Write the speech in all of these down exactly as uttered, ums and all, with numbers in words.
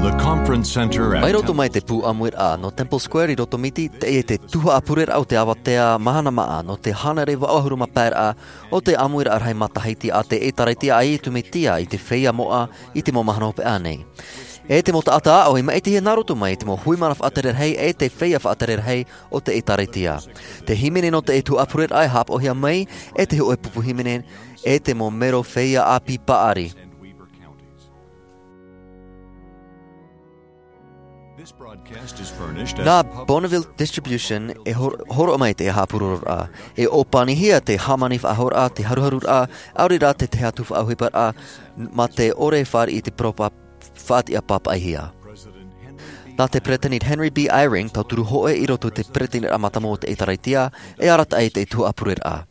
the conference center at Mai roto mai te pu amuir a no Temple Square I roto miti te e te tuha apurer au te awatea mahana maa no te hana rewa ahuruma pēr a o te amuir a rai matahaiti a te e taraitia a i tumitia I te whea moa I te mo mahana hope anei. E te mo ta ata au I ma e te he naroto mai te mo huimana whaaterer hei e te whea whaaterer hei o te e taraitia. Te himene no te e tu apurer ai hap o hia mai e te hoe pupu himene e te mo mero whea api paari. Nā Bonneville Distribution e horo mai te hapurur a. E opani hia te hamanif ahor a, te haruharur a, auri rā te te hatuf auhipar a, ma te ore whar I te propa whaati a papa hia. Nā te pretenit Henry B. Eyring, tau turu hoe I roto te pretenit a matamo te e taraitia, e arata ai te tu apurir a.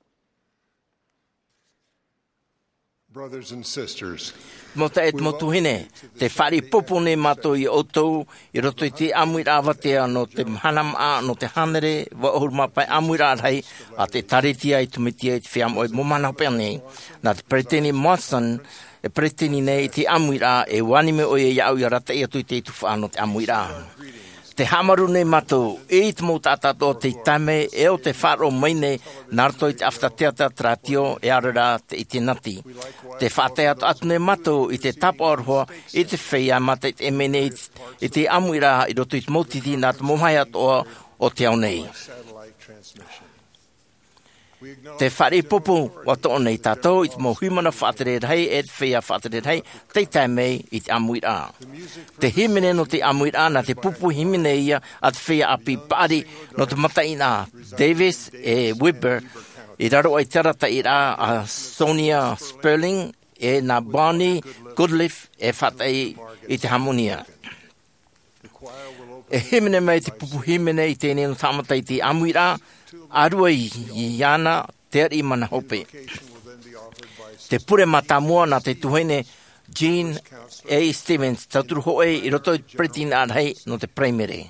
Brothers and sisters, Mo te et motu hine, te whari popone mato I otou, I roto I te amuira awatea no te hanam a, no te hanere, wa ohur mapai amuira rei, a te taritia I tumitia I te whiam oi momana pēne, na te preteni Watson, e preteni nei I te amuira, e wanime oi e iau I rata I atu I te itu whaano te amuira. Te hamaru nei mato, e it mo tātato te tame, e o te wharo maine, narto I te aftateata tratio, e arara te iti nati. Te whateato atu nei mato, I te tapo arhoa, I te whea mata I te emene, I te amuira, I roto I te motiti, nā te momai atoa o te au nei. Te whare popo wato o nei tātou, I te mo huimana whaatere rei, e te whea whaatere rei, te taimei I te amuira. Te himene no te amuira, na te pupu himene ia, a te whea api pari, no te mataina, Davis e Weber, I raro ai tarata I rā a Sonia Sperling, e na Bonnie Goodliff, e whatai I te harmonia. E himene mai te pupu himene I tēnei no tamata I te amuira, arua I iana te ari mana hope. Te pure matamua na te tuhene Jean A. Stevens, tauturu hoe I roto I pretina arhei no te primary.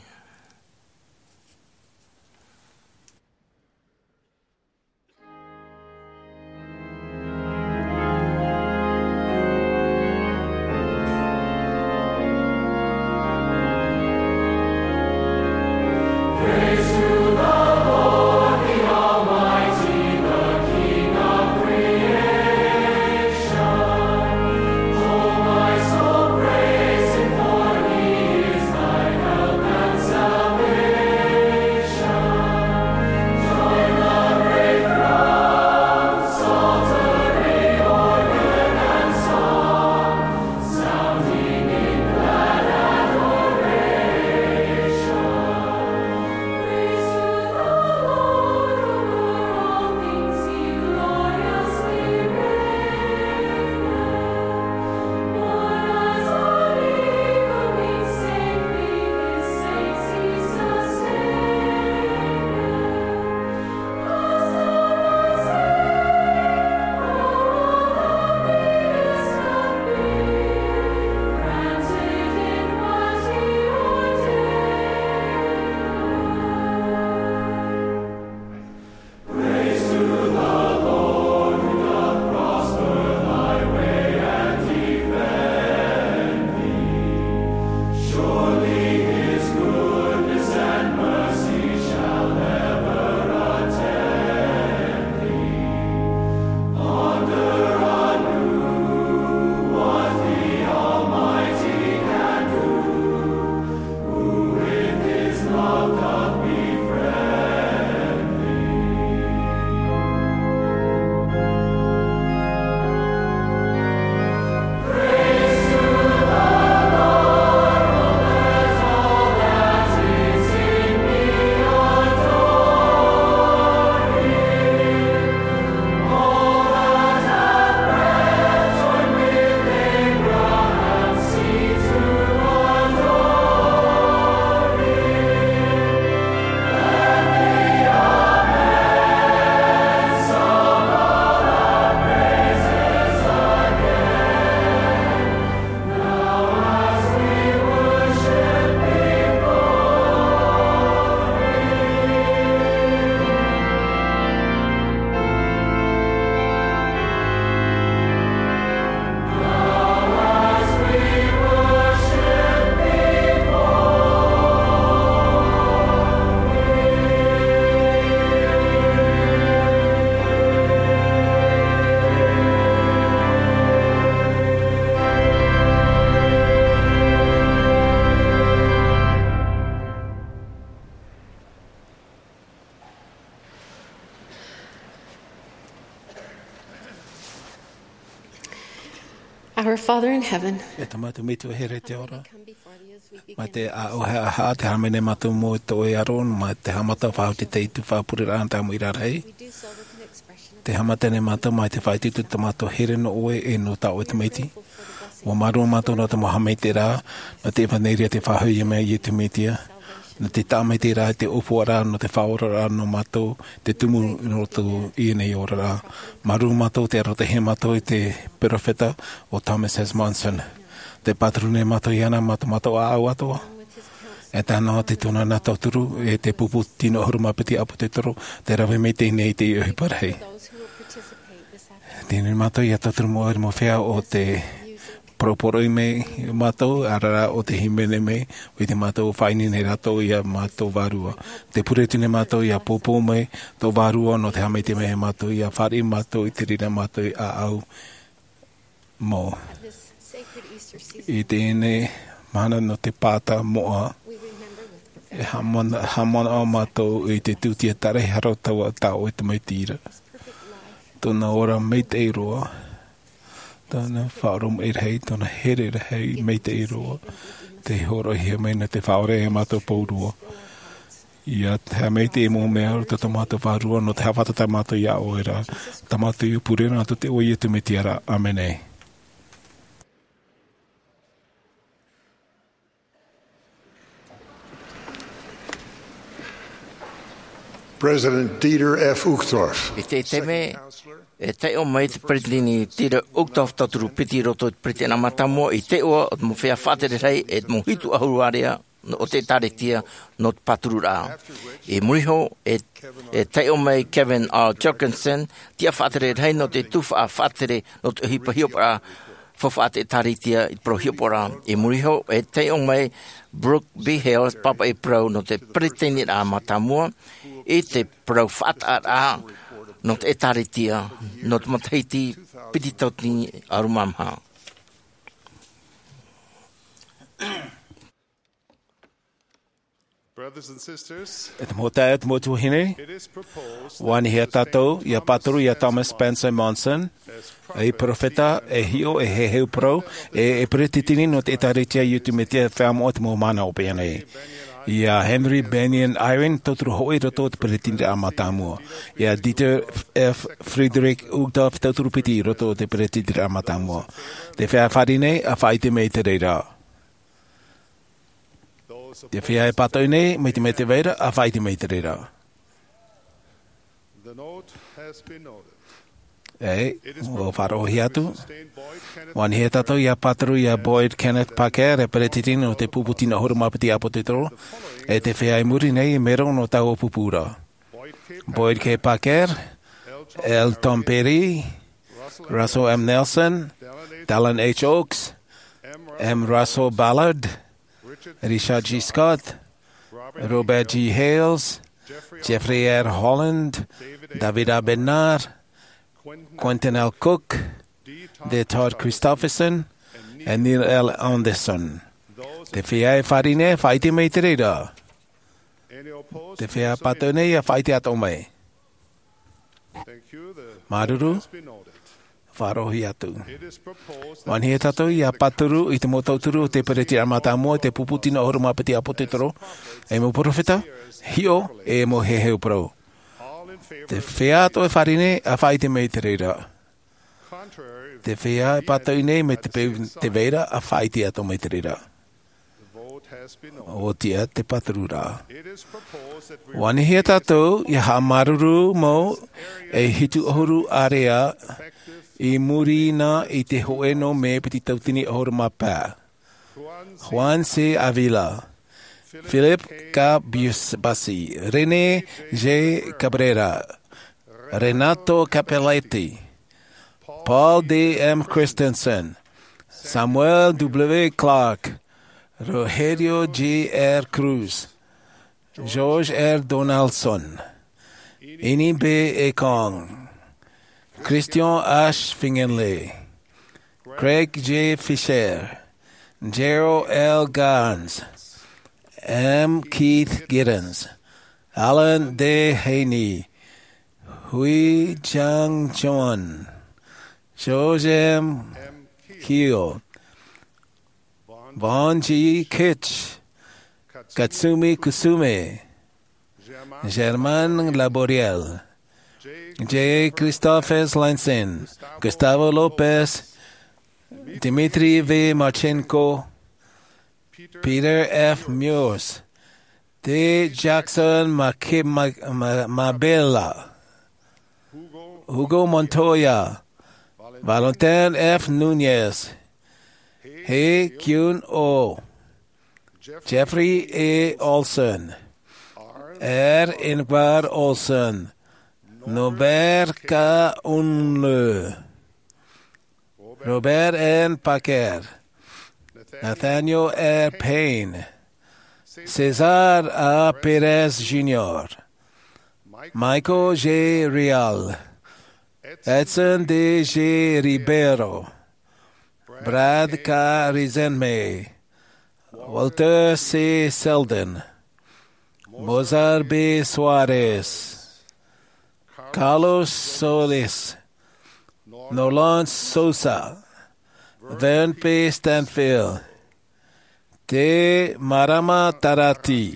Oh, my soul, praise Him, for He is thy help and Our Father in heaven, E tamatu mitu here te ora. come before thee as we begin. Ma te a o hea ha te hamene matu mo to e aron. Ma te hamata whao te teitu whapuri rāna tā muira rei. We do so with an expression of Te hamata ne mata mai te whaititu te mato here no oe e no tā o te meiti. Wa marua mato no te mohamei te rā. Na te whaneiria te whahui mea i te meitia. Na te tāmei te rā te opua rā no te whaora rā no mato. Te tumu no tu i nei ora rā. Marua mato te aro te he mato i te perofeta o Thomas S. Monson. Te patrune mato i ana mato mato a au atoa. E tāna te tuna nā tauturu e te pupu tino horumapiti apo te toro. Te rawe mei te nei te iuhi parahei. those who will participate this afternoon. Tēnei mātou i a tauturu mo eri mo whea o te proporoi me mātou, arara o te himene me, o te mātou whaini nei rato i a mātou wārua. Te puretune mātou i a popo me, tō wārua no te hameite me he mātou i a whari mātou i te rira mātou i a au mō. This sacred Easter season, I tēnei mana no te pāta moa, we remember with e profound hamana, hamana o mātou i te tūtia tare haro taua tā o te maitira. perfect life. Tōna ora mei te iroa. Tōna whaarom e rei, tōna here rei mei te iroa. Te horo hia mei na te whaore e mātou pōrua. Ia te mei te emo mea o te tamātou whārua no te hawhata ta mātou ia oera. Tamātou i upurena ato te oia te me tiara. Amenei. President Dieter F. Uchtdorf, I te teme, Counselor, e te o mai te pretlini tira uktof taturu piti roto i prete na matamo i te oa o te mo whea whatere rei e te mo hitu ahuruarea o te taretia no te paturu rā. E muriho e, e te o mai Kevin R. Jorgensen tia whatere rei no te tuwha a whatere no te hipa hiopara whawhate taretia i pro hiopara. E muriho e te o mai Brooke B. Hales papa e pro no te preteni rā matamua i te pro whata rā no te etaretia, no te mataiti piti tautini arumamha. Brothers and sisters, E te mōtai e te mōtu hine. it is proposed Wani hea tātou, ia patoru ia Thomas Spencer Monson, e profeta, e hio, e he heu pro, e e pretitini no te etaritia i utu me te whamo o te mō mana o peanei. Ia Henry Benyon Irene, toturu hoi roto te pretitini a matamua. Ia Dieter F. Friedrich Uchtdorf, toturu piti roto te pretitini a matamua. Te whea wharine, a whaite mei te reira. those Te whea e patau nei, mei te mei te veira, a whaite mei te reira. the note has been noted. E, o wharohi atu. Sustained Boyd Kenneth Wani he tatou ia pataru ia Boyd Kenneth Parker e peretitini o te puputina horumapiti apo te toro. E te whea i muri nei e mero no tau o pupura. Boyd K. Boyd K. Parker, L. Tom Perry, Russell M. Nelson, Dallin H. Oaks, M. Russell Ballard, Richard G. Scott, Robert G. Hales, Jeffrey R. Holland, David A. Bernard, Quentin L. Cook, D. Todd Christopherson, and Neil L. Anderson. Te whea e wharine, whaite mei te reira. Any opposed? Te whea patau nei a whaite ato mai. Thank you. The Maruru, has been noted. wharohi atu. It is proposed that Wani he tatou i a paturu i te motauturu o te pereti a matamua te puputina o horumapiti apo te toro. E mo profeta, hio e mo he heu pro. all in favor Te whea ato e wharine a whaite mei te reira. contrary, Te whea e patau nei me te, peu, te veira a whaite ato mei te reira. the vote has been noted. O tia te paturu rā. It is proposed that we Wani hea tātou i ha maruru mo e hitu ohuru area i muri na i te hoeno me piti tautini ohuru mapā. Juan C. Avila, Philip K. Basi, René J. Cabrera, Renato Capelletti, Paul D. M. Christensen, Samuel W. Clark, Rogelio G. R. Cruz, George R. Donaldson, Ini B. Ekong, Christian Ash Fingenley, Craig J. Fisher, Gerald L. Gans, M. Keith Giddens, Alan D. Haney, Hui Chang Chuan, George M. Kyo, Von G. Kitch, Katsumi Kusume, Germain Laboriel, J. Christophe Lansen, Gustavo Lopez, Dmitry V. Marchenko, Peter F. Muse, D. Jackson Mabella, Hugo Montoya, Valentin F. Nunez, Hei Kyun O, Jeffrey A. Olson, R. Ingvar Olson, Norbert K. Unle, Robert N. Packer, Nathaniel R. Payne, Cesar A. Perez Junior, Michael J. Real, Edson D. J. Ribeiro, Brad K. Rizenme, Walter C. Selden, Mozart B. Suarez, Carlos Solis, Nolan Sosa, Vern P. Stanfield, De Marama Tarati,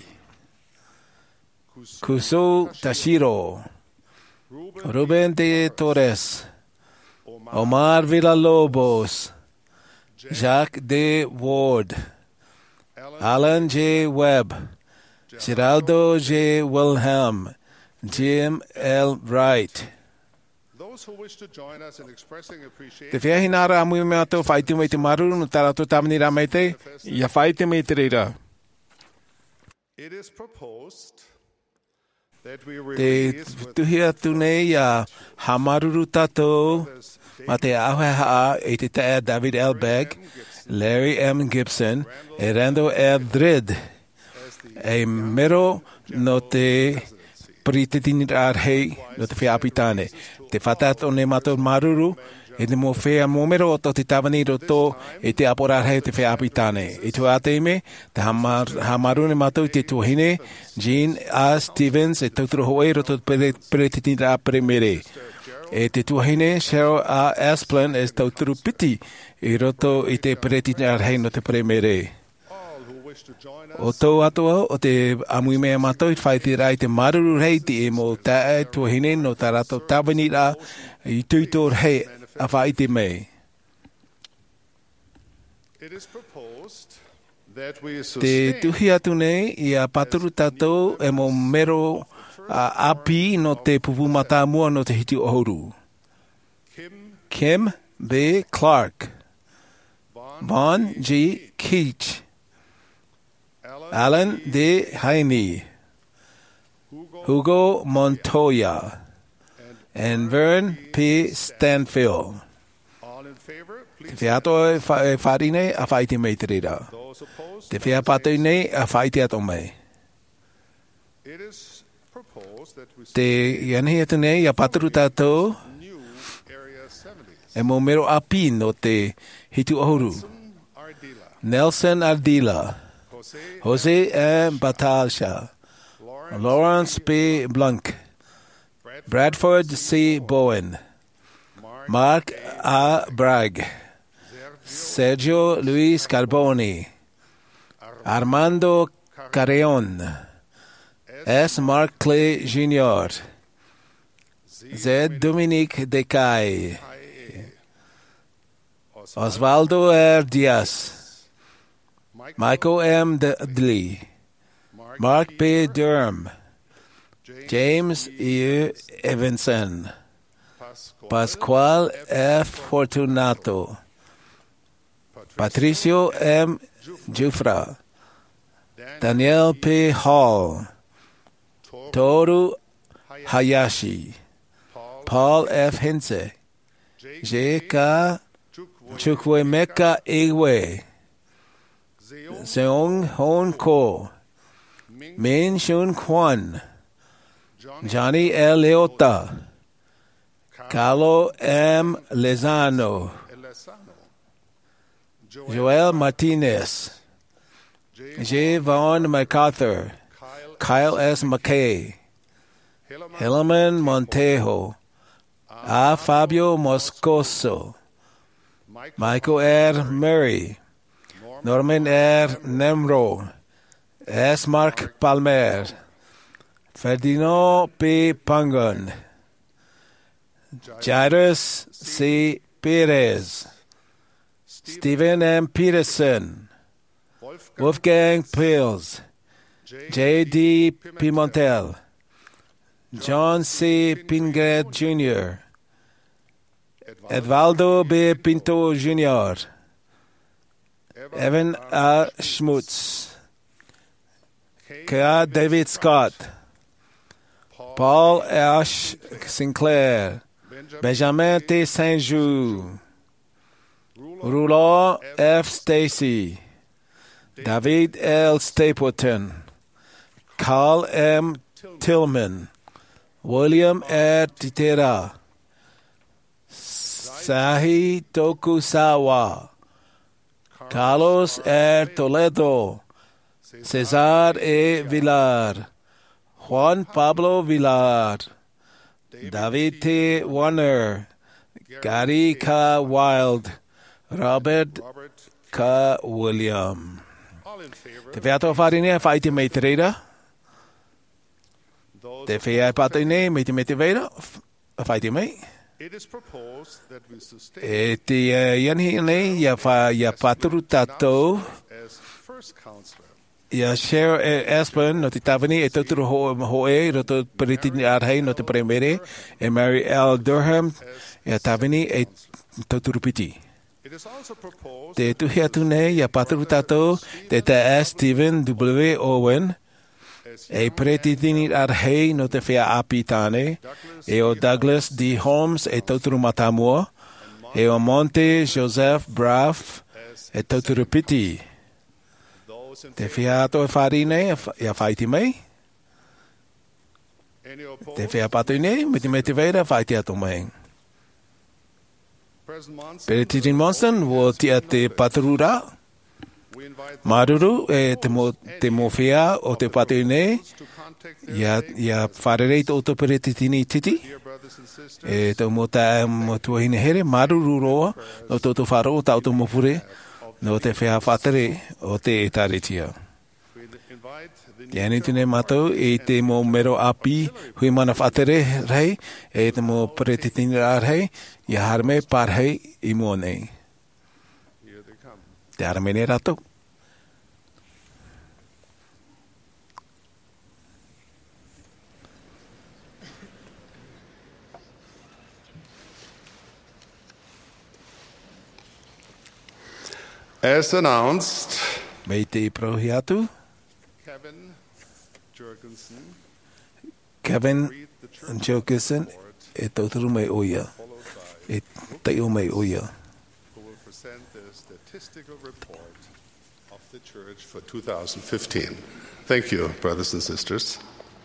Kuso Tashiro, Ruben de Torres, Omar Villalobos, Jacques D. Ward, Alan J. Webb, Geraldo J. Wilhelm, Jim L. Wright. Those who wish to join us in expressing appreciation Te whia hinara amui mea tō whaiti mei te maru no tara tō tamani rā mei te, ia whaiti mei te reira. It is proposed that we Te release with tuhia tūnei a hamaruru tātou ma te ahueha e te tae David L. Begg, Larry M. Gibson, e Randall L. Drid, e mero no te pritetini rārhei no te whiapitane. Te whatat o ne matou maruru, e te mo whea momero o te tawani roto e te aporārhei te whiapitane. E tu āteime, te hamar, hamaru ne matou te tuahine, Jean A. Stevens, e tauturo hoe roto pritetini rā premere. E te tuahine, Cheryl A. Asplin, e tauturo piti e roto i te pritetini rārhei no te premere. all who wish to join us. O tō atua o te amui mea matou i whai te rai te maruru rei te e mō tae tuahine no tā rato tawani rā i tuitor hei a whai te mei. It is proposed that we Te sustain tuhi atu nei i a paturu tātou e mō mero a api no te pupu mata mua no te hiti ohoru. Kim Kim B. Clark, Von G. Keach, Alan D. Heine, Hugo Montoya, and Vern P. Stanfield. all in favor, please. Te whiato e wha- e whari nei a whai te mei te reira. Those opposed, Te whia patui nei a whai te ato mei. it is proposed that we Te ianhi atu nei a paturu tātou new area seventies. e mō mero api no te hitu ohuru. Ardila, Nelson Ardila, Jose, Jose M. Batalsha, Lawrence, Lawrence P. Blanc, Bradford C. Bowen, Mark, Mark A. Bragg, Sergio Luis Carboni, Armando Carreon, S. Mark Clay Junior, Z. Dominique Decay, Osvaldo R. Diaz, Michael M. Dudley, Mark P. Durham, James E. Evanson, Pascual F. Fortunato, Patricio M. Jufra, Daniel P. Hall, Toru Hayashi, Paul F. Hinze, J K. Chukwemeka Iwe, Seong Hon Ko, Min Shun Kwan, Johnny L. Leota, Carlo M. Lezano, Joel Martinez, J. Vaughn MacArthur, Kyle S. McKay, Helaman Montejo, A. Fabio Moscoso, Michael R. Murray, Norman R. Nemro, S. Mark Palmer, Ferdinand P. Pangon, Jairus C. Perez, Stephen M. Peterson, Wolfgang Pils, J D. Pimentel, John C. Pingret Junior, Edvaldo B. Pinto Junior, Evan R. Schmutz, K. David Scott, Paul Ash Sinclair, Benjamin T. Saint-Just, Roulon F. Stacy, David L. Stapleton, Carl M. Tillman, William R. Titera, Sahi Tokusawa, Carlos R. Toledo, Cesar E. Villar, Juan Pablo Villar, David T. Warner, Gary K. Wild, Robert K. William. Te whea toa whare nea, whai te mei te reira. Te whea e pātai nei, mei te mei te veira, whai te mei. E te ianhi nei, ia wha, ia pāturu tātou, ia Cheryl Aspen, no te tāwani, e tauturu ho, ho e, roto Peritini Arhei, no te Premere, e Mary L. Durham, ia tāwani, e tauturu piti. Te tuhi atu nei, ia pāturu tātou, te te S. Stephen W. Owen, e Peritini Arhei, no te whea api tāne, e o Douglas D. Holmes, e tauturu matamua, e o Monte Joseph Braff, e tauturu piti. Te whea ato e whāri nei, ia whaiti mei. Te whea pātui nei, me te me te veira, whaiti ato mei. Peretiti Monston, wo tia te paturura. Maruru, e te mo, te mo whea o te pātui nei. Ia, ia wharerei to to peretitini titi. E tau mo ta mo tuahine here, maruru roa, no to to wharo o tau to mo pure. No te whea whatere o te e taretia. Te ane tune mātou e te mo mero api hui mana whatere rei, e te mo paretitini rei, i harme parhei i mua nei. Te harme nei rato. As announced, Mei te prohi atu, Kevin Jurgensen Kevin Jurgensen e tauturu mai oia, e teo mai oia. who will present the statistical report of the church for two thousand fifteen. Thank you, brothers and sisters.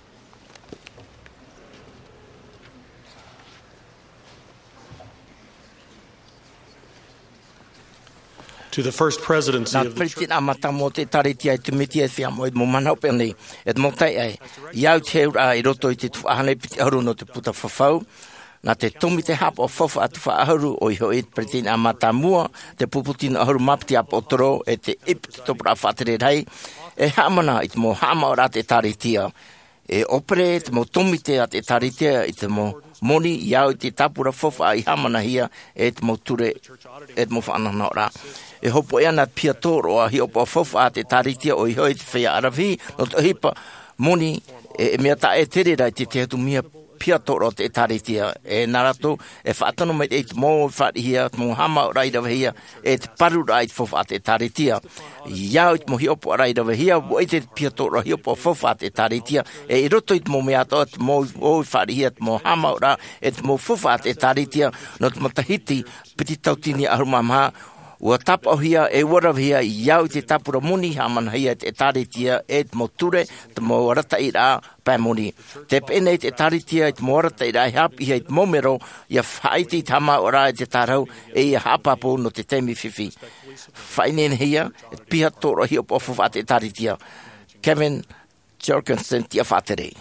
To the first presidency Nā of the church. priti amata mo te tariti ai te miti e whia mo e mo mana ope nei. E te mo tai ai. Iau te heura i roto i te tuahane piti auru no te puta whawhau. Nā te tomi te hapa o whawha atu whaahauru o i hoi priti amata mua. Te puputina ahauru mapti ap o toro e te ip te topura whatere rei. E hamana i te mo hama ora te taritia. E opere te mo tomi te a te taritia i te mo moni iau i te tapura whawha i hamana hia e te mo ture e te mo whanana ora. E hopo e ana pia toro a hi opo whawha te taritia o i hoi te whea arawi no te hipa moni e, e mea ta e tere rai te te hatu mia pia toro te taritia e narato e whaatano mai e te mō whaatihia te mō hama o rairawa hia e te paru rai te whawha te taritia iau te mō hi opo a rairawa hia wo e te pia toro hi opo whawha te taritia e i roto i te mō mea toa te mō whaatihia te mō hama o ra e te mō whawha te taritia no te matahiti piti tautini arumamaha ua tapa o hia e warawa hia i iau te tapura moni hamana hia te taritia e te mo ture te mo rata i rā pēmoni. Te pēnei te taritia i te mo rata i rā i hapi hia i te momero ia whaiti i tama o rā i te tarau e ia hapapo no te temi whiwhi. Whainene hia e te piha tōra hia pofu wha te taritia. Kevin Jorgensen tia whatere.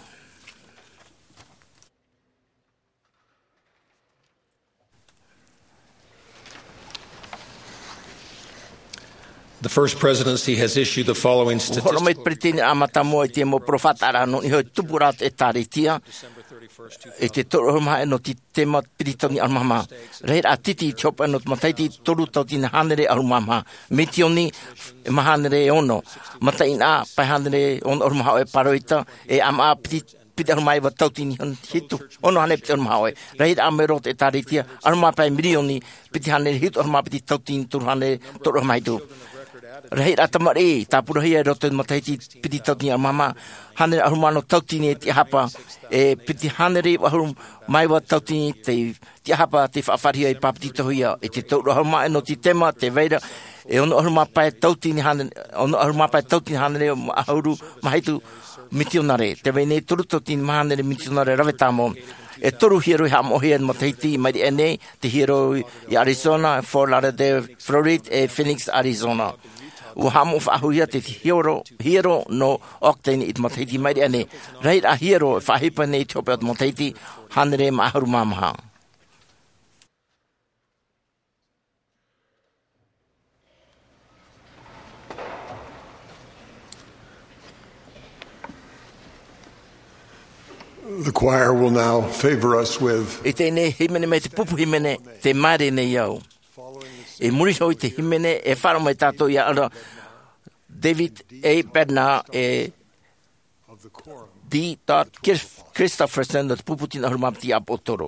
The first presidency has issued the following Horo mai statistical pretini amata mo te mo profatara no i hoi tupurat e taritia e te toro mai no ti tema piritoni al mama reira atiti chopa no mataiti toru toti na hanere al mama mitioni mahanere ono mataina pa hanere on or maha e paroita e ama piti pita mai wa tauti ni hitu ono hane pita maha e reira amero te taritia al mama pa milioni piti hanere hitu al mama piti tauti tur hane toro mai tu Reira tamari tapura hia roto mataiti piti tauti al mama hanere al mama tauti ni te hapa e piti hanere wahurum mai wa tauti te te hapa te whaafaria i papiti tohia e te tau roha mai no ti tema te veira e ono ahuruma pai tauti ni hanere ono ahuruma pai tauti ni hanere ahuru mahaitu mitionare te vei nei turu tauti ni mahanere mitionare rave tamo e toru hero i hamo hia ni mataiti mai ene te hero i Arizona, Fort Lauderdale, Florida e Phoenix, Arizona o hamo whahuia te hero, hero no octane i mataiti mai ane. Reit a hero e whahipa nei tope at mataiti hanere ma ahuru mamaha. The choir will now favor us with E te ne himene me te pupu himene te mare ne iau. E muri hoi te himene e whara mai tātou ia ara David A. Bednar e D. Christopherson o te puputina hurumapiti ap o toro.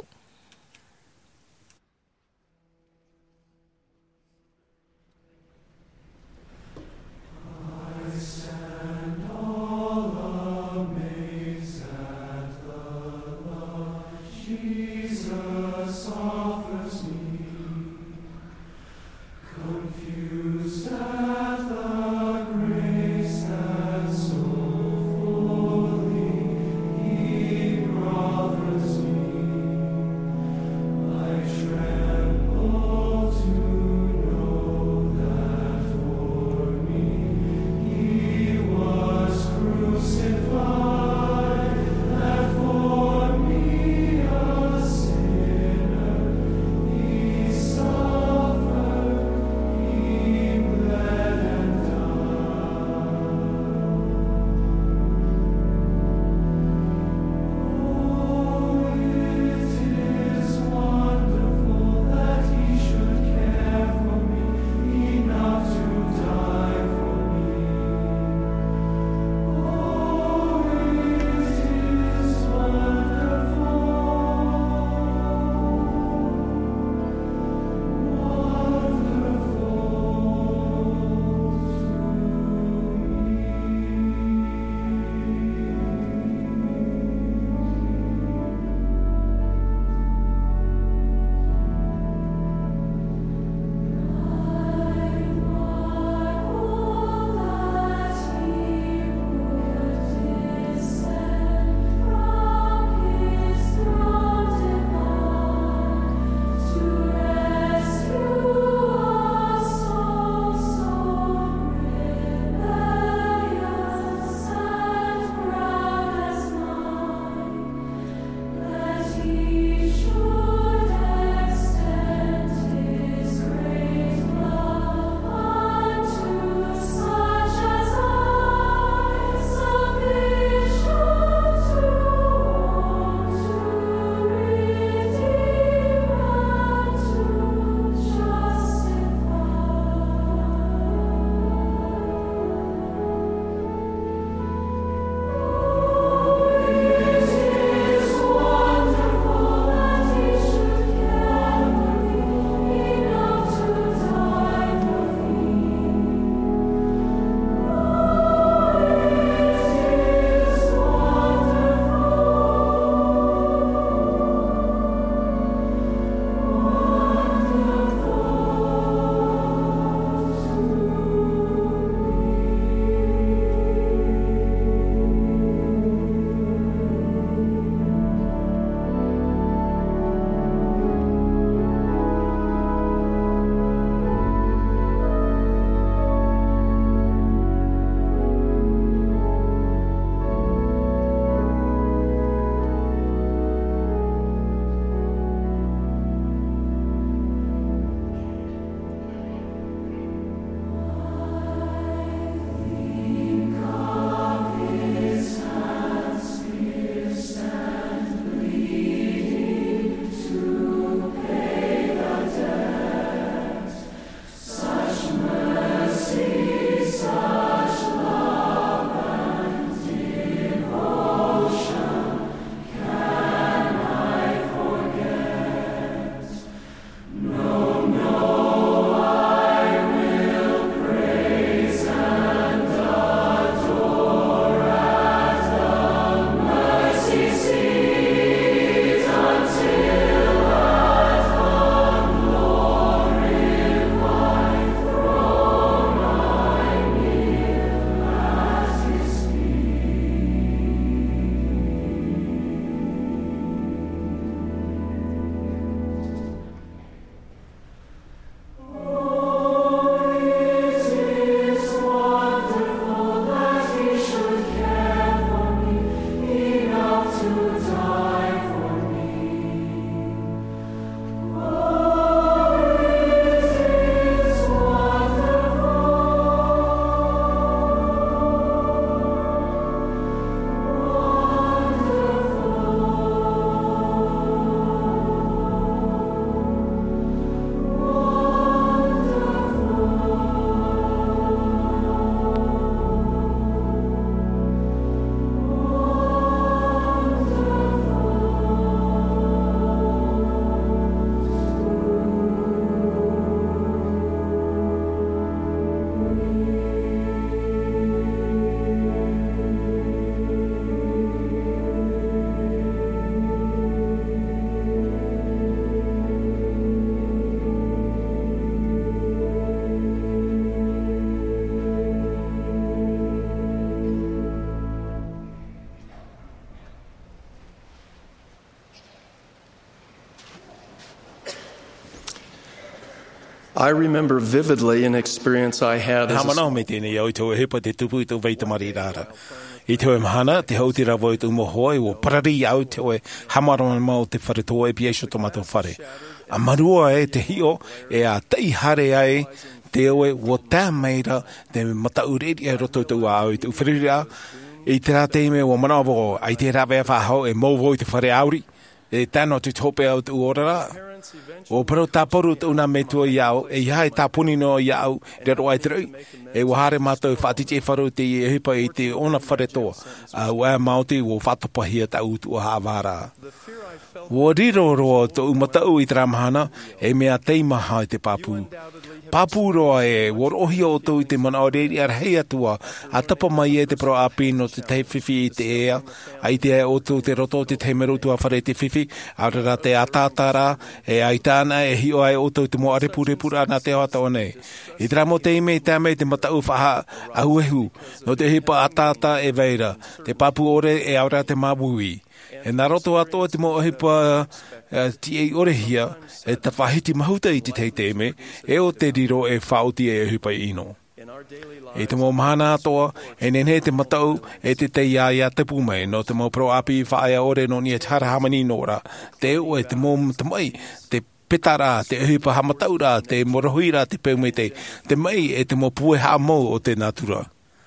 I remember vividly an experience I had as a Hamana me tēnei au i tō hepa te tupu i tō veitamari rāra. I tō e mahana, te hau te rawa i tō mohoi, o parari au te oe hamarama mau te whare tō e piesho tō mato whare. A marua e te hio, e a tei hare ai, te oe o tā meira, te mataureri e roto tō au i tō whiriria, i te rā teime o manawo, ai te rawe a whahau e mauvo i te whare auri, e tāno te tope au tō orara. O pero taporu tu na metua iau e ia e tapuni no iau rero ai trui e wahare matou whatiti e wharu te e hipa i te ona wharetoa a ua mauti o whatopahia ta utu o haawara. O riro roa to umatau i tramahana e mea teimaha i te papu. Papu roa e worohi o tō i te mana o reri ar hei atua a tapa mai e te pro api no te tei whiwhi i te ea ai te o tō te roto te teimeru tua whare te whiwhi a rara te atatara e ai tāna e hi o ai o tō te mo arepurepura na te hata o nei. I tera mo te ime i tāme te matau whaha ahuehu no te hipa atata e veira te papu ore e aura te mabui. E nā roto atoa te mo hipa uh, ti e orehia e ta whahiti mahuta i te teiteme e o te riro e whauti e hipa ino. E te mo mahana atoa e nene te matau e te te ia ia te pume no te mo pro api whaia ore no ni e tara hamani nora te o e te mo tamai te petara, te hipa hamataura, te morohuira, te peume te te mai e te mo pue hamo o te natura.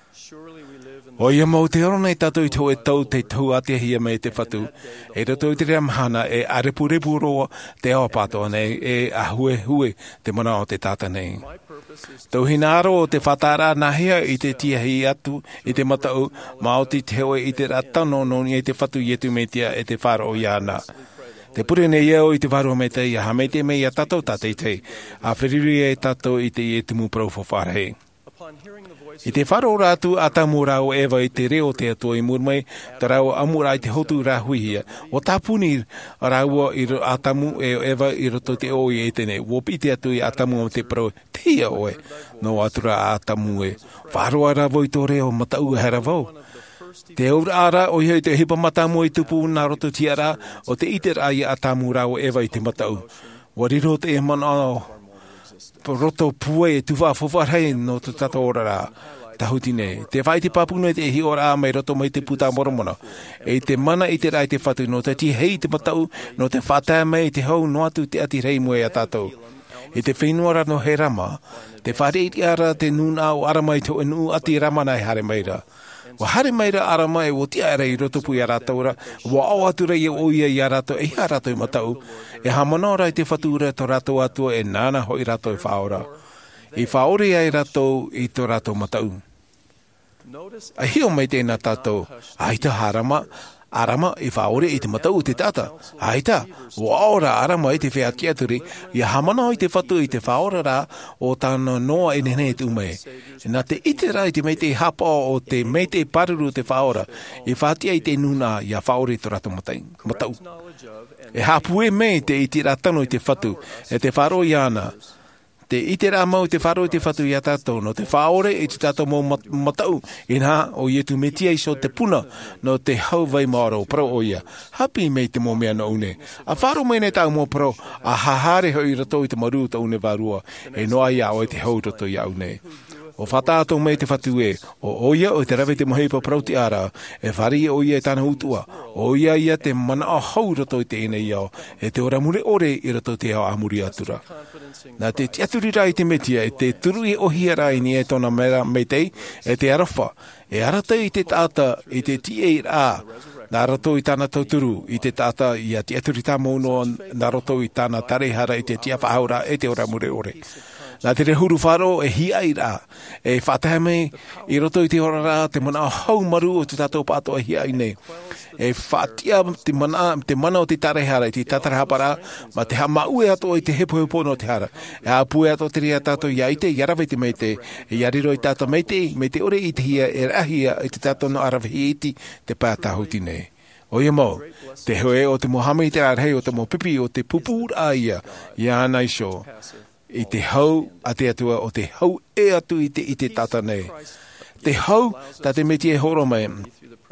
O ia mau te oro nei tātou i tō e tau te tau atia hia me te whatu. E rato i te rea mahana e arepurepu roa te awa pātoa nei e ahue hue te mana o te tāta nei. Tau hinaro o te whatara nahia i te tiahi atu i te matau maoti te hoe i te ratano noni e te whatu i etu metia e te wharo i ana. Te pure nei eo i te wharo me te ia hamete me ia tātou tātei te a whiriri e tātou i te i te mu prau whawharehei. I te wharo rātu a tamu rau ewa i te reo te atua i murmai, te rau amura i te hotu rāhuihia. O tāpuni raua i a tamu e ewa i roto te oi e tene. Wopiti atu i a tamu o te pro te ia oe. No atura a tamu e. Wharo ara voi tō reo matau hera vau. Te aura ara o iho i te hipa matamu i tupu nā roto tiara o te iter ai a tamu rau ewa i te matau. Wariro te e mana roto pue e tuwha whawharhei no te tato orara. Tahuti nei. Te whai te papuna te hi ora mai roto mai te puta moromona. E te mana i te rai te whatu no te ti hei te matau no te whataa mai te hau no atu te ati rei moe a tātou. E te whenuara no he rama. Te whare iti ara te nuna o aramai to enu ati rama nei hare meira. Wa hare meira aramai o tia rei roto pui a rātaura. Wa au atu rei o ia i a rātou e ha rātou i matau. E ha manora i te whatura to rātou atua e nāna hoi rātou i whaora. I whaore ai rātou i to rātou matau. A hio mai tēnā tātou, aita harama, arama i whaore i te matau te tata. Aita, waora arama i te whea tiaturi, ia hamana i te whatu i te whaora rā o tāna noa e nene te ume. Nā te itera i te meite hapa o te meite paruru te whaora, i whatia i te nuna ia whaore i te rato matau. E hapue me te itira tano i te whatu, e te wharo i ana. Te itera mau te wharo i te whatu i a tātou, no te whaore i te tātou mō matau, i nā o ietu metia iso te puna, no te hau vai maaro pro o ia. Hapi mei te mō mea no une. A wharo mene tau mō pro, a hahare hoi rato i te maru ta une varua, e noa ia o te hau rato i au nei. O whatato mei te whatu e, o oia o te rawe te mohipa prauti ara, e whari o ia e tāna utua, o ia ia te mana a hau rato i te ene iao, e te ora mure ore i rato te hao amuri atura. Nā te tiaturi rai te metia, e te turu i ohia rai ni e tona mera meitei, e te arawha, e arata i te tāta, i te tie rā, nā rato i tāna tauturu, i te tāta i a tiaturi tā mauno, nā rato i tāna tarehara, i te tia whahaura, e te ora mure ore. Nā te rehuru wharo e hia i rā, e whatahame i roto i te ora rā, te mana hau maru o te tātou pāto e hia i nei. E whatia te mana, te mana o te tarehara i te tatarahapara, ma te hamaue ato i te hepo hepo no te hara. E hapue ato te rea tātou ia i te, i arawe te meite, e yariro i tātou meite, me te ore i te hia, e rahia i te tātou no arawe iti, te pātahuti nei. O ia mau, te hoe o te mohame i te arhei o te mo pipi o te pupura ia, ia anai sho. I te hau a te atua o te hau e atu i te, i te tata nei. Te hau, ta te meti e horo mai,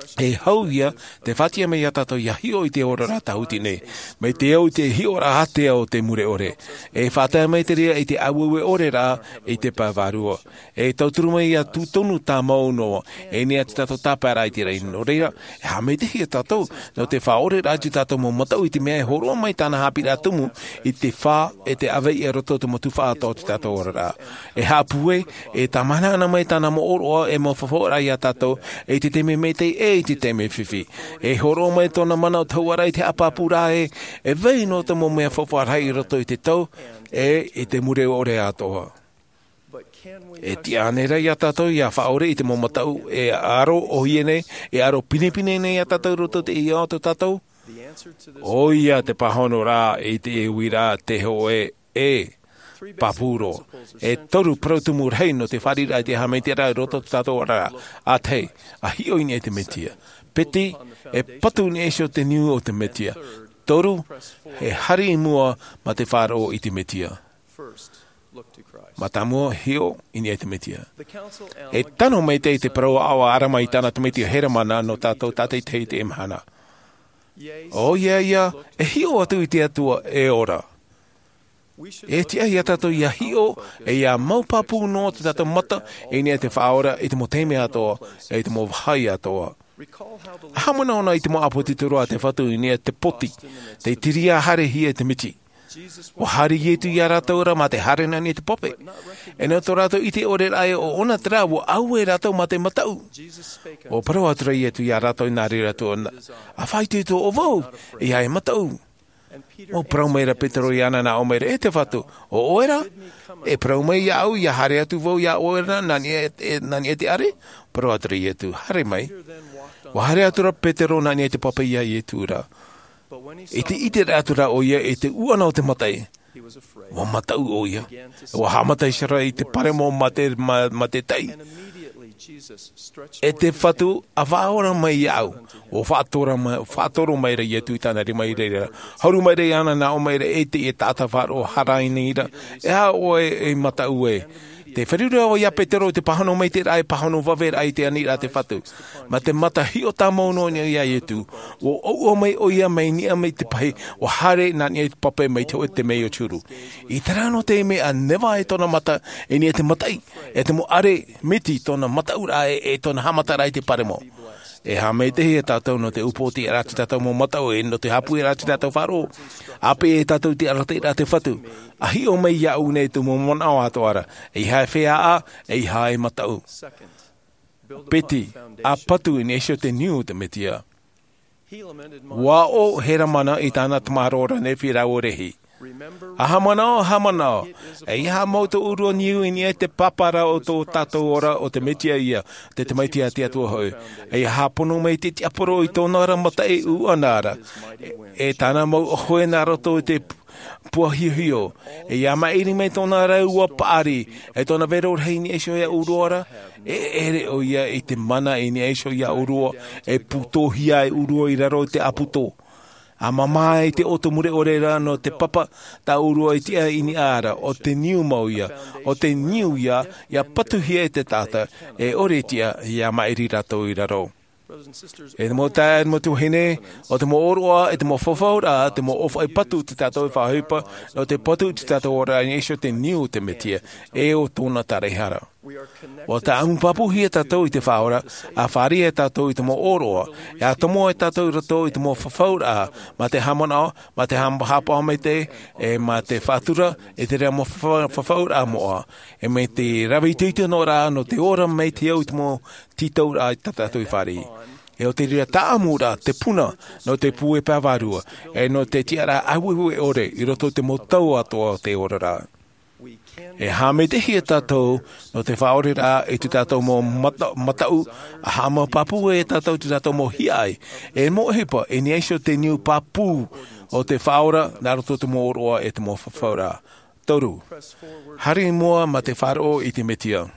E hau ia, te whatia me ia tātou ia hio i te ora rā tahuti nei. Me te au te hio rā hatea o te mure ore. E whatea mei te rea i te auewe ore rā i te pāwarua. E tauturu mai ia tūtonu tā mauno. E nea te tātou tāpara i te rei no reira. E ha mei te hia tātou. No te wha ore rā ti tātou mo matau i te mea e horoa mai tāna hapi rā tumu i te wha e te awei e roto te mo tuwha atō te tātou ora rā. E hapue, e tā mana ana mai tāna mo oroa e mo whawhora i a tātou e te teme me te e te teme whiwhi. E horo mai tōna mana o tauara i te apapura e, e vei no te mo mea whawharai roto i te tau, e i te mure ore atoa. E ti anera i a tātou i a whaore i te mo matau e aro o hiene, e aro pinepine nei a tātou roto te i o tātou. O ia te pahono rā i te e wira te ho e e. Papuro. E toru protumur hei no te wharira i te hameitera i roto te tātou ara. A tei, a hio ini e te metia. Peti, e patu ni esio te niu o te metia. Toru, e hari i mua ma te wharo i te metia. Ma tā mua hio ini e te metia. E tano mei te i te parau awa arama i tāna te metia heramana no tātou tātei tei te emhana. O ia ia, e hio atu i te atua e ora. E tia ia tātou ia hio, e ia maupapu no te tātou mata, e nia te whaora, e te mo teme atoa, e te mo whai atoa. Hamuna ona i te mo apotitoroa te whatu i nia te poti, te tiria hare hi e te miti. O hari i tu i a rātou ra, ma te hare nani e te pope. E nā tō rātou i te ore rai o ona tera, o au e rātou ma te matau. O parau atura i e tu i a rātou i nā re rātou, a whai tu tō o vau, e ai matau. O prau meira Petero i ana na o meira e te whatu. O oera, e prau mei ia au, ia hare atu vau ia oera, nani e, e, nani e te are, prau aturi e tu, hare mai. O hare atura Petero nani e te papa ia i e tūra. E te ite atura o ia e te uana o te matai. O matau o ia. O hamatai shara i te pare mo ma te, ma, ma te tai. E te whatu a whaora mai au, o whātora mai, whātoro mai rei e tui tāna re mai reira. Hauru mai rei ana na o mai rei e te e tāta whāro harai neira, e ha o e, e mata ue. Te wharirua o ia Petero te pahano mai te rai, pahano wawera ai te anira te whatu. Ma te mata hi o tā mauno ni ia e tu, o o mai o ia mai nia mai te pahi, o hare na ni e te pape mai te o te mei o tūru. I tarano te me a newa e tona mata, e ni e te matai, e te mo are miti tona mata ura e, e tona hamata rai te paremo. E ha mei te he tātou no te upoti e rāti tātou mo matau e no te hapu e rāti tātou wharo. Ape e tātou te arate rā te whatu. Ahi o mei ia une tu mo mona o atoara. E hae whea a, e hae matau. Peti, a patu i nesio te niu te metia. Wa o hera mana i tāna tamarora ne whira o rehi. Aha mana o, aha mana o. E iha mauta urua niu i nia te papara o tō tātou ora o te metia ia, te te maitia te atua hau. E iha pono mei te tiaporo i tōna ara mata e u anara. E, e tāna mau hoe nā roto i te puahihio. E ia mairi mei tōna ara ua paari. E tōna vera ur hei ni esho ia uruara. E ere o ia i te mana i ni esho ia urua. E putohia e urua i raro i te aputo. A mama e te oto mure orera no te papa ta urua i tia ini ara o te niu mau ia, o te niu ia, ia patuhia e te tata, e ore tia ia mairi rato i raro. E te mo tae, mo tu hene, o te mo oroa, e te mo whawhaura, te mo ofa i patu te tātou i whahupa, no te patu te tātou ora i esho te niu te metia, e o tōna tarehara. O ta amupapuhi e tātou i te whaora, a whari e tātou i te mo oroa, e a tomo e tātou rato i te mo whawhaura, ma te hamana, ma te hapa me te, e ma te whatura, e te rea mo whawhaura moa, e me te rawi tūtu no rā, no te ora me te au i te mo titau rā i tātou i whari. E o te rea taamura, te puna, no te pūe pāwarua, e no te tiara auewe ore, i roto te mo tau atoa te ora rā. E hame te hia tātou, no te whaore rā, e te tātou mo mata, matau, a hama papu e tātou te tātou mo hiai. E mo hepa, e ni eisho te niu papu o te whaora, nā roto te mo oroa e te mo whawhaura. Toru, hari mua ma te wharo i te metia.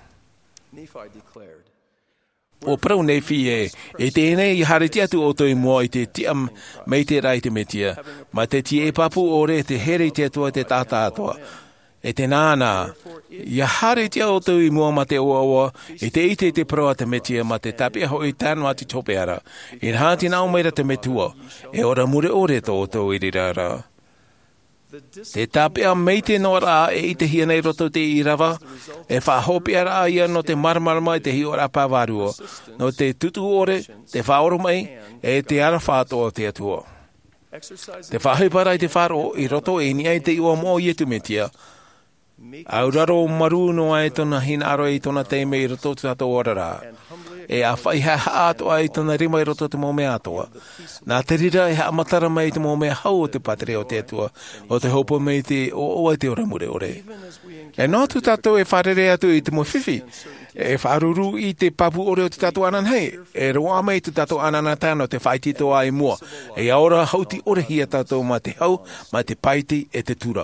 O prau nei fi e, e tēnei i hare te atu o toi mua i te tiam mei te rai te metia, ma te tie papu ore te here te atua te tātā atua. E te nāna, ia hare tia o tau i mua ma te oa oa, e te ite te proa te metia ma te tapia hoi tānu ati topeara. I hāti nā umeira te metua, e ora mure ore tō tō i rirara. Te tapia mei te no rā e i te hia nei roto te i rawa, e whahopia rā ia no te marmara mai te hi ora pāwarua, no te tutu ore, te whaoro mai, e te ara whātoa te atua. Te whahipara i te wharo i roto e ni ai te iwa mō i etu metia, auraro maru no ai tona hinaro i tona teime i roto te ato orara. E a whaiha atoa i tona rima i roto te mō mea atoa. Nā te rira e ha matara mai te mō mea hau o te patere o te atua, o te hopo mei te o oa te ora mure ore. E nō tu tato e wharere atu i te mo whiwhi, e wharuru i te papu ore o te tato anan hei, e roa mai te tato anana tāno te whaitito ai mua, e aora hauti ore hia tato ma te hau, ma te paiti e te tura.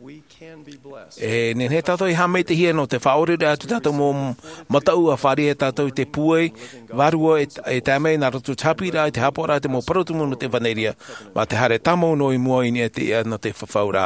E nen he tātou i hamei te hia no te whaorere atu tātou mō matau a whare e tātou i te puei, warua e, e tāmei nā rotu tapira i te hapora te mō parotumu no te vaneria, ma te hare tamo no i mua ini e te ia no te whawhaura.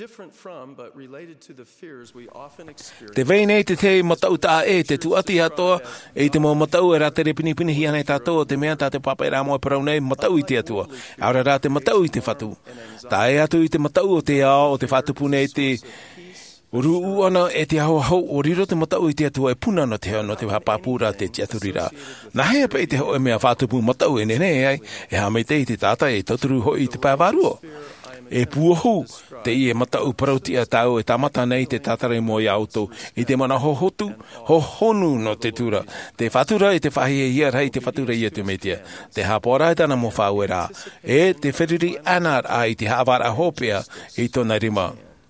Te vei nei te te matau tā e te tuati atoa, e te mō matau e rā te repinipini hi anei tātou te mea tā te papa e rā moe parau nei matau i te atua, aura rā te matau i te whatu. Tā e atu i te matau o te ao o te whatupu nei te uru ana e te hau hau o riro te matau i te atua e puna no te hau no te hapapura te tiaturira. Nā hea pa i te hau e mea whatupu matau e nene ai, e hamei te i te tāta e toturu hoi i te pāwarua. E puohu, te i e matau parautia tau e tamata nei te tātare mo i auto, i te mana hohotu, hohonu no te tura. Te whatura e te whahi e ia rei te whatura i e te metia. Te hapora e tana mo whau e rā. E te whiriri anar a i te hawara hopea i tona rima.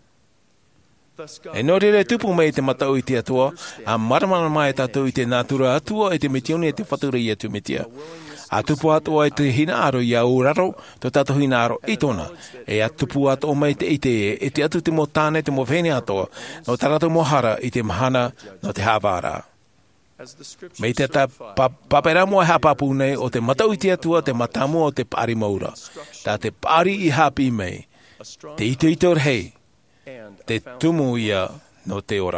E no rere tupu mei te matau i te atua, a maramana mai tātou i te nātura atua e te metioni e te whatura i e te metia. A tupu ato ai te hinaaro i au raro, to tato hinaaro i tona. E a tupu ato mai te ite e, e te atu te mo tāne te mo vene atoa, no tarato mohara i te mahana no te hawara. Mei te ta pa, papera mo e hapapu nei o te matau i te atua te matamu o te pari maura. Tā te pari i hapi mei, te ito ito rhei, te tumu ia no te ora.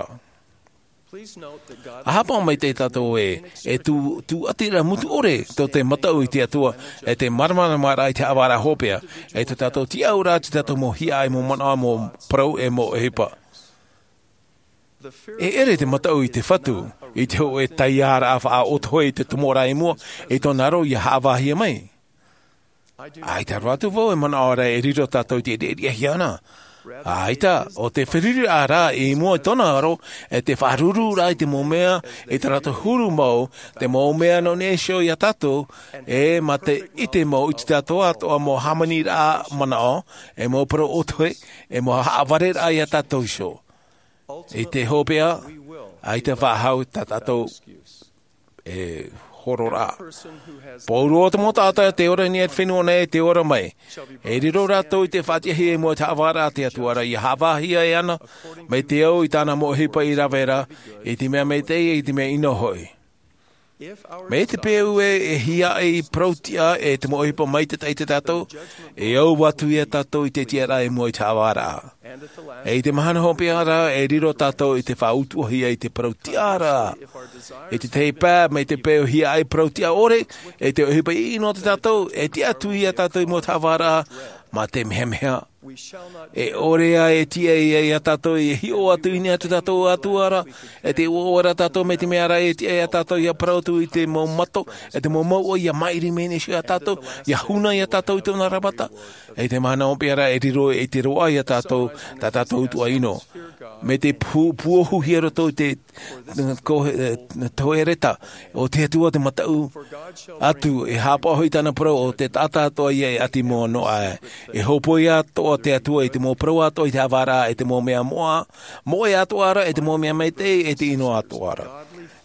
A hapa mai te tātou e, e tu, tu atira mutu ore to te matau i te atua, e te maramana mara i te awara hopea, e te tātou ti aura te tātou mo hia e mo mana mo prau e mo ehipa. E ere te matau i te whatu, i te ho e taiara awha a otohoi te tumora e mua, e tō naro i hawahia mai. Ai te ratu vau e mana ora e riro tātou te e hiana. Aita, o te whiriri a rā e mua i tona aro, e te wharuru rā i te mōmea, e te rato huru mau, te mōmea no ne shio i a tato, e ma te ite mau i te atoa atoa mō hamani rā mana o, e mō pro otoe, e mō haaware rā i a tato shio. I te hopea, ai te whahau ta tato e horo rā. Pōru o te mō tātai te ora ni e whenua nei te ora mai. E riro rātou i te whatiahi e mua te awara te atuara i hawahia e ana, mai te au i tāna mo hipa i rawera, i te mea mei te i te mea inohoi. Me te peu e, e hia e prautia e te mo hipa mai te teite tātou, e au watu ia tātou i te tiara e mua i te awara. E te mahana hopi ara e riro tātou i te whautuahia i te prautiara. E te tei pā, me te pēo hia ai prautia ore, e te ohipa i no te tātou, e te atu ia tātou i mo tāwara, ma te mehemea. E orea e tia ia ia tātou i hio atu ini atu tātou atuara, e te ora tātou me te meara e tia ia tātou ia prautu i te mō mato, e te mō maua ia mairi mene shio ia tātou, ia huna ia tātou i tōna rabata. E te mahana hopi ara e riro e te roa ia tātou, tā tātou utua ino. Me te puohu hia roto te toereta, o te atua te matau atu, e hapa hoi tāna pro o te tata atoa ia e ati mō noa e. E hopo ia toa te atua e te mō pro atoa i te awara e te mō mea moa, mo e atoara e te mō mea mei te e te ino atoara.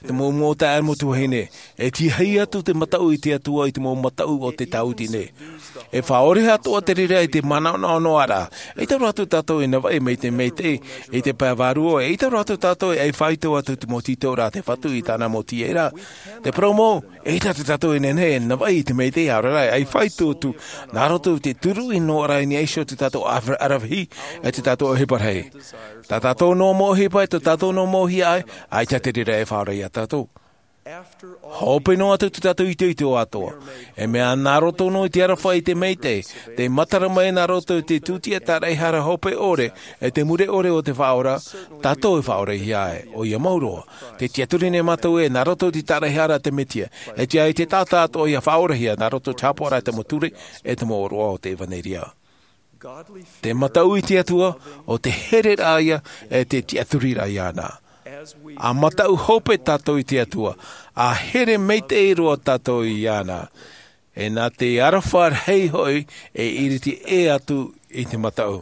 Te mo mo ta mo tu hene. E ti hei atu te matau i te atua i te mo matau o te tautine. E whaore atu o te rira i te mana no no ara. E te ratu tatou e nawa e mei te mei te e te pāwaru o e te ratu tatou e whaito atu te motito rā te whatu i tāna moti era. Te promo e te tatou e nene e nawa i te mei te ara e whaito atu nā roto te turu i no ara ni eisho te tatou arawhi e te tatou o heparhei. Tā tatou no mohi pai, tā tatou no mohi ai, ai te te rira e whaore ia tatou. Hope no atu te tatou i te i te o atoa. E mea nā roto no i te arawha i te meite. Te matara mai nā roto i te tūtia tā reihara hope ore. E te mure ore o te whaora. Tatou e whaore hi ae. O ia mauroa. Te tiaturine matau e nā roto i te reihara te metia. E tia i te tātā ato i a whaore hi a nā roto tāpora e te moture e te moroa o te iwaneria. Te matau i te atua o te here rāia e te tiaturi rāia nā. A matau hope tātou i te atua, a here mei te iroa tātou i ana. E nā te arawhar hei hoi e iriti e atu i te matau.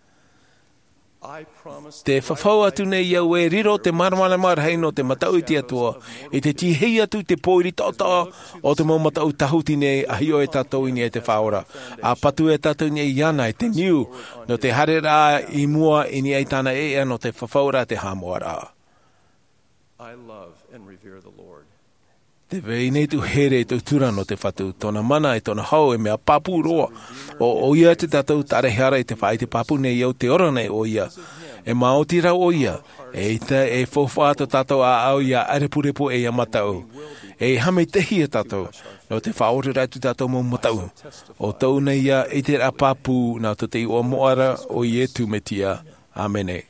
Te whawhau atu nei iau e riro te maramana marahei no te matau i te atua, i te tihei atu te poiri tata o te mau matau tahuti nei a hio e tātou i nei te whaora. A patu e tātou nei i ana i te niu, no te hare rā i mua i ni eitana e ea no te whawhau rā te hamoa rā. I love and revere the Lord. Te vei nei tu here tu turano te whatu, tona mana e tona hau e mea papu roa. O, o ia te tātou tare hara i te whai te papu nei au te ora nei o ia. E mao tira o ia. E ita e whawhāto tātou a au ia arepurepo e ia matau. E hame tehi e tātou. No te whaore raitu tātou mo matau. O tau nei ia e te a papu nā to te o moara o ie tu metia. Amene.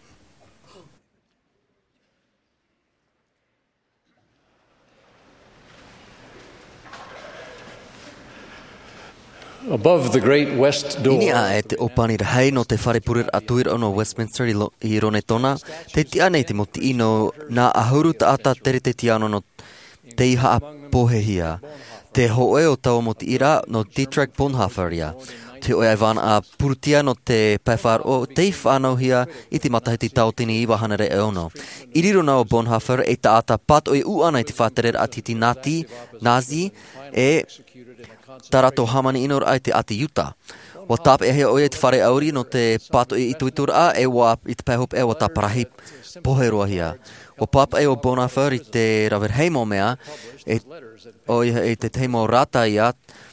Above the great west door, Ini a e te opani rahei no te wharepurir atuir ono Westminster i, lo, i rone tona, te tia nei te moti ino nā ahuru ta ata tere te tiano no te iha a pohehia. Te hoe o tau moti ira no Dietrich Bonhoeffer ia. Te oe ai vana a purutia no te paiwhar o te i whanau hia i te matahiti tautini i wahanere e ono. I riro na o Bonhoeffer e ta ata pat oi u ana i te whaterer atiti nati, nazi, e tarato hamani inor ai te ati yuta. Wa tap e hea oe te whare auri no te pato i ituitur a e wa i te pehop e wa ta parahi poheroa hia. Wa pap e o Bonhoeffer i te rawer heimo mea e, o i te teimo rata ia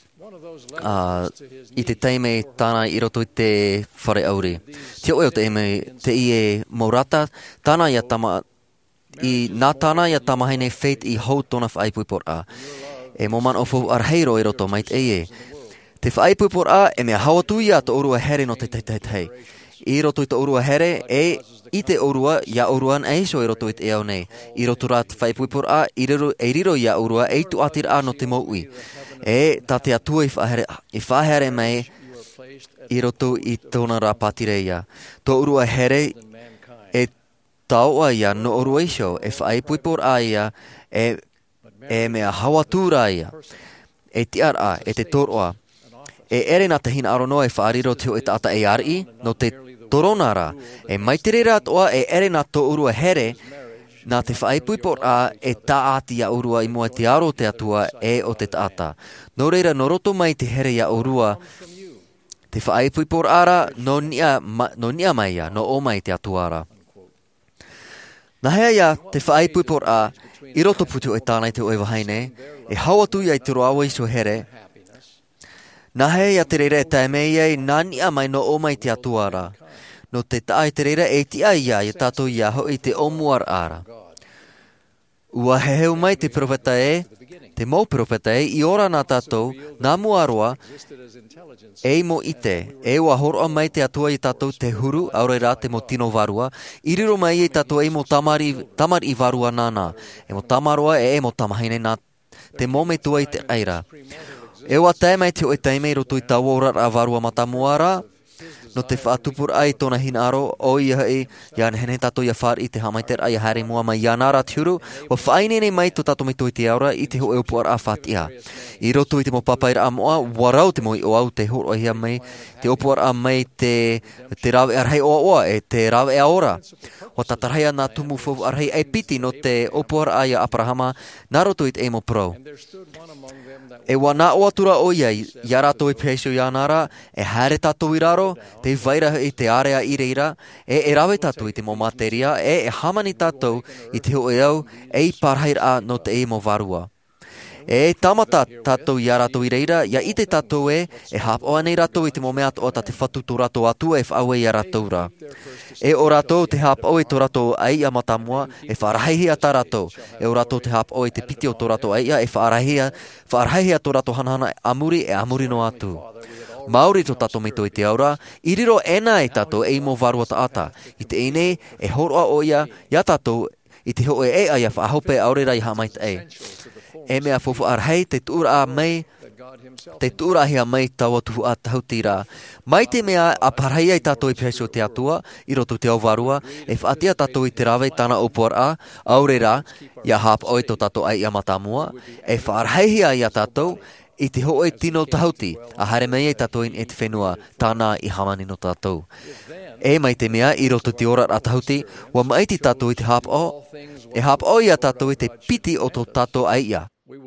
uh, i te teime tāna i roto i te whare auri. Te oe o te eme te i e maurata tāna ia tama i nā tāna ia tamahaine feit i hou tona whaipupor a. E moman o fo arheiro i roto mait e e. Te whaipupor a e mea hawatu ia to orua here no te teitei. I roto i to orua here e i te orua ia oruan eiso i roto i te eau nei. I roto rā te whaipupor a i riro, e riro ia orua e tu atir a no te moui. E ta te atua i whahere, i whahere mei i roto i tona rā patire ia. To orua here e taua ia no orua iso e whaipupor a ia e e mea hawatūra ia, e tiar a, e te toroa. E ere nā te hina arono e whaariro teo e taata e ari, no te toronara. E maitere rā toa e ere nā to urua here, nā te whaipupor a e taati a urua i mua te aro te atua e o te taata. No reira no roto mai te here ia urua, te whaipupor ara no nia, ma, no nia mai ia, no o mai te atuara. Nā hea ia te whaipupor a, i roto putu e tānei te oewahaine, e hawatu ia i te roawa i so here. Nā hea ia te reira e tae mei ei, nā nia mai no o mai te atuara. No te tae te reira e ti ai ia i tātou ia ho i te omuar ara. Ua heheu mai te profeta e, te mau profeta e, i ora nā tātou, nā muaroa, e mo ite, e ua horoa mai te atua i tātou te huru, aure rā te mo tino varua, i riro mai i tātou e mo tamari, tamari i varua nāna, e mo tamaroa e e mo tamahaine nā te mome tua i te aira. E ua tae mai te oe taimei roto i tāua ora rā varua matamuara, no te whaatupur ai tōna hinaro o ia e ia nehene tato ia whar i te hamaiter ai haere mua mai ia nara tiuru o whaine nei mai to tato mai toi te aura i te ho e upuar a whatia. I roto i te mo papaira a moa, warau te mo i o au te horo hia mai, te upuar a mai te, te rawe arhei oa oa e te rawe e aora. O tatarhea nā tumu fofu arhei e piti no te upuar a ia Abrahama, nā roto i te e mo pro. E wa nā oatura o ia, ia rato i preisio ia nara, e haere tato i raro, te vaira i te area i reira, e e rawe tato i te mo materia, e e hamani tato i te ho e au, e i parhaira no te e mo varua. E tamata tato i a rato i reira, ia i te tato e, e hap oa nei rato i te mo mea o ta te whatuto rato atua e whaue i a rato ura. E o rato te hap oe to rato ai a matamua, e whaarahihia ta rato. E o rato te hap oe te piti o to rato ai a, e whaarahihia, whaarahihia to rato hanahana amuri e amuri no atu. Maori to tato mito i te aura, i riro ena e tato e mo varua ta ata. I te ene, e horoa o ia, ia tato, i te hoe e ai a whaahope aurera i hamait e. E mea fofu arhei te tuura a mei, te tuura hea mei tawa tuhu a tautira. Mai te mea a parhei ai tato i preso te atua, i roto te auvarua, e whaatia tato i te rawe tana upuar a, aurera, ia hap oi to tato ai a matamua, e whaarhei ai a tato, i te hoe tino tahauti, a haere mei ai tato in e te whenua, tāna i hamani no tato. E mai te mea, i roto te ora a tahauti, wa mai te tato i te hap o, e hap o ia tato i te piti o to tato ai ia.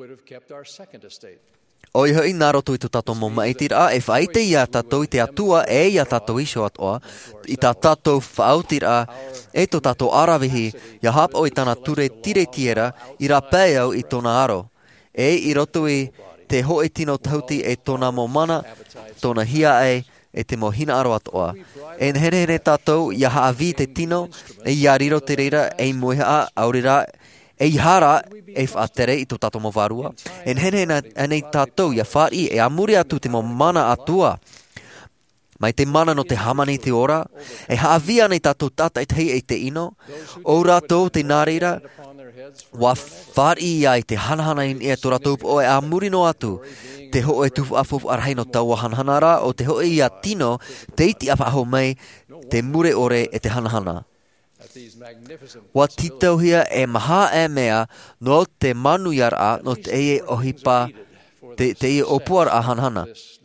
O iho i nā roto i to tato mo maitira, e whaite ia tato i te atua e ia tato iso atoa, i tā tato whautira, e to tato arawihi, ia hap o i tana ture tire tiera, i ra pēau i tona aro. E i roto i te hoe tino tauti e tona mo mana, tona hia e, e te mo hina aro atoa. E nhere here tatou, ia haavi te tino, e ia riro te reira, e moeha aurira, e ihara e whaatere i to tato mo varua. E nhere anei tatou, ia whaari, e amuri atu te mo mana atua. Mai te mana no te hamani te ora, e haavi anei tatou tata i te hei e te ino, o ratou te nārira, wa whaari ia i te hanahana in ea to ratou o e amuri no atu, te ho e tufu afofu arhei no tau hanhanara, o te ho e ia tino, te iti apa aho mai, te mure ore e te hanahana. Wa titauhia e maha e mea no te manuyar a no te e ohipa, te, te e opuar a hanhana.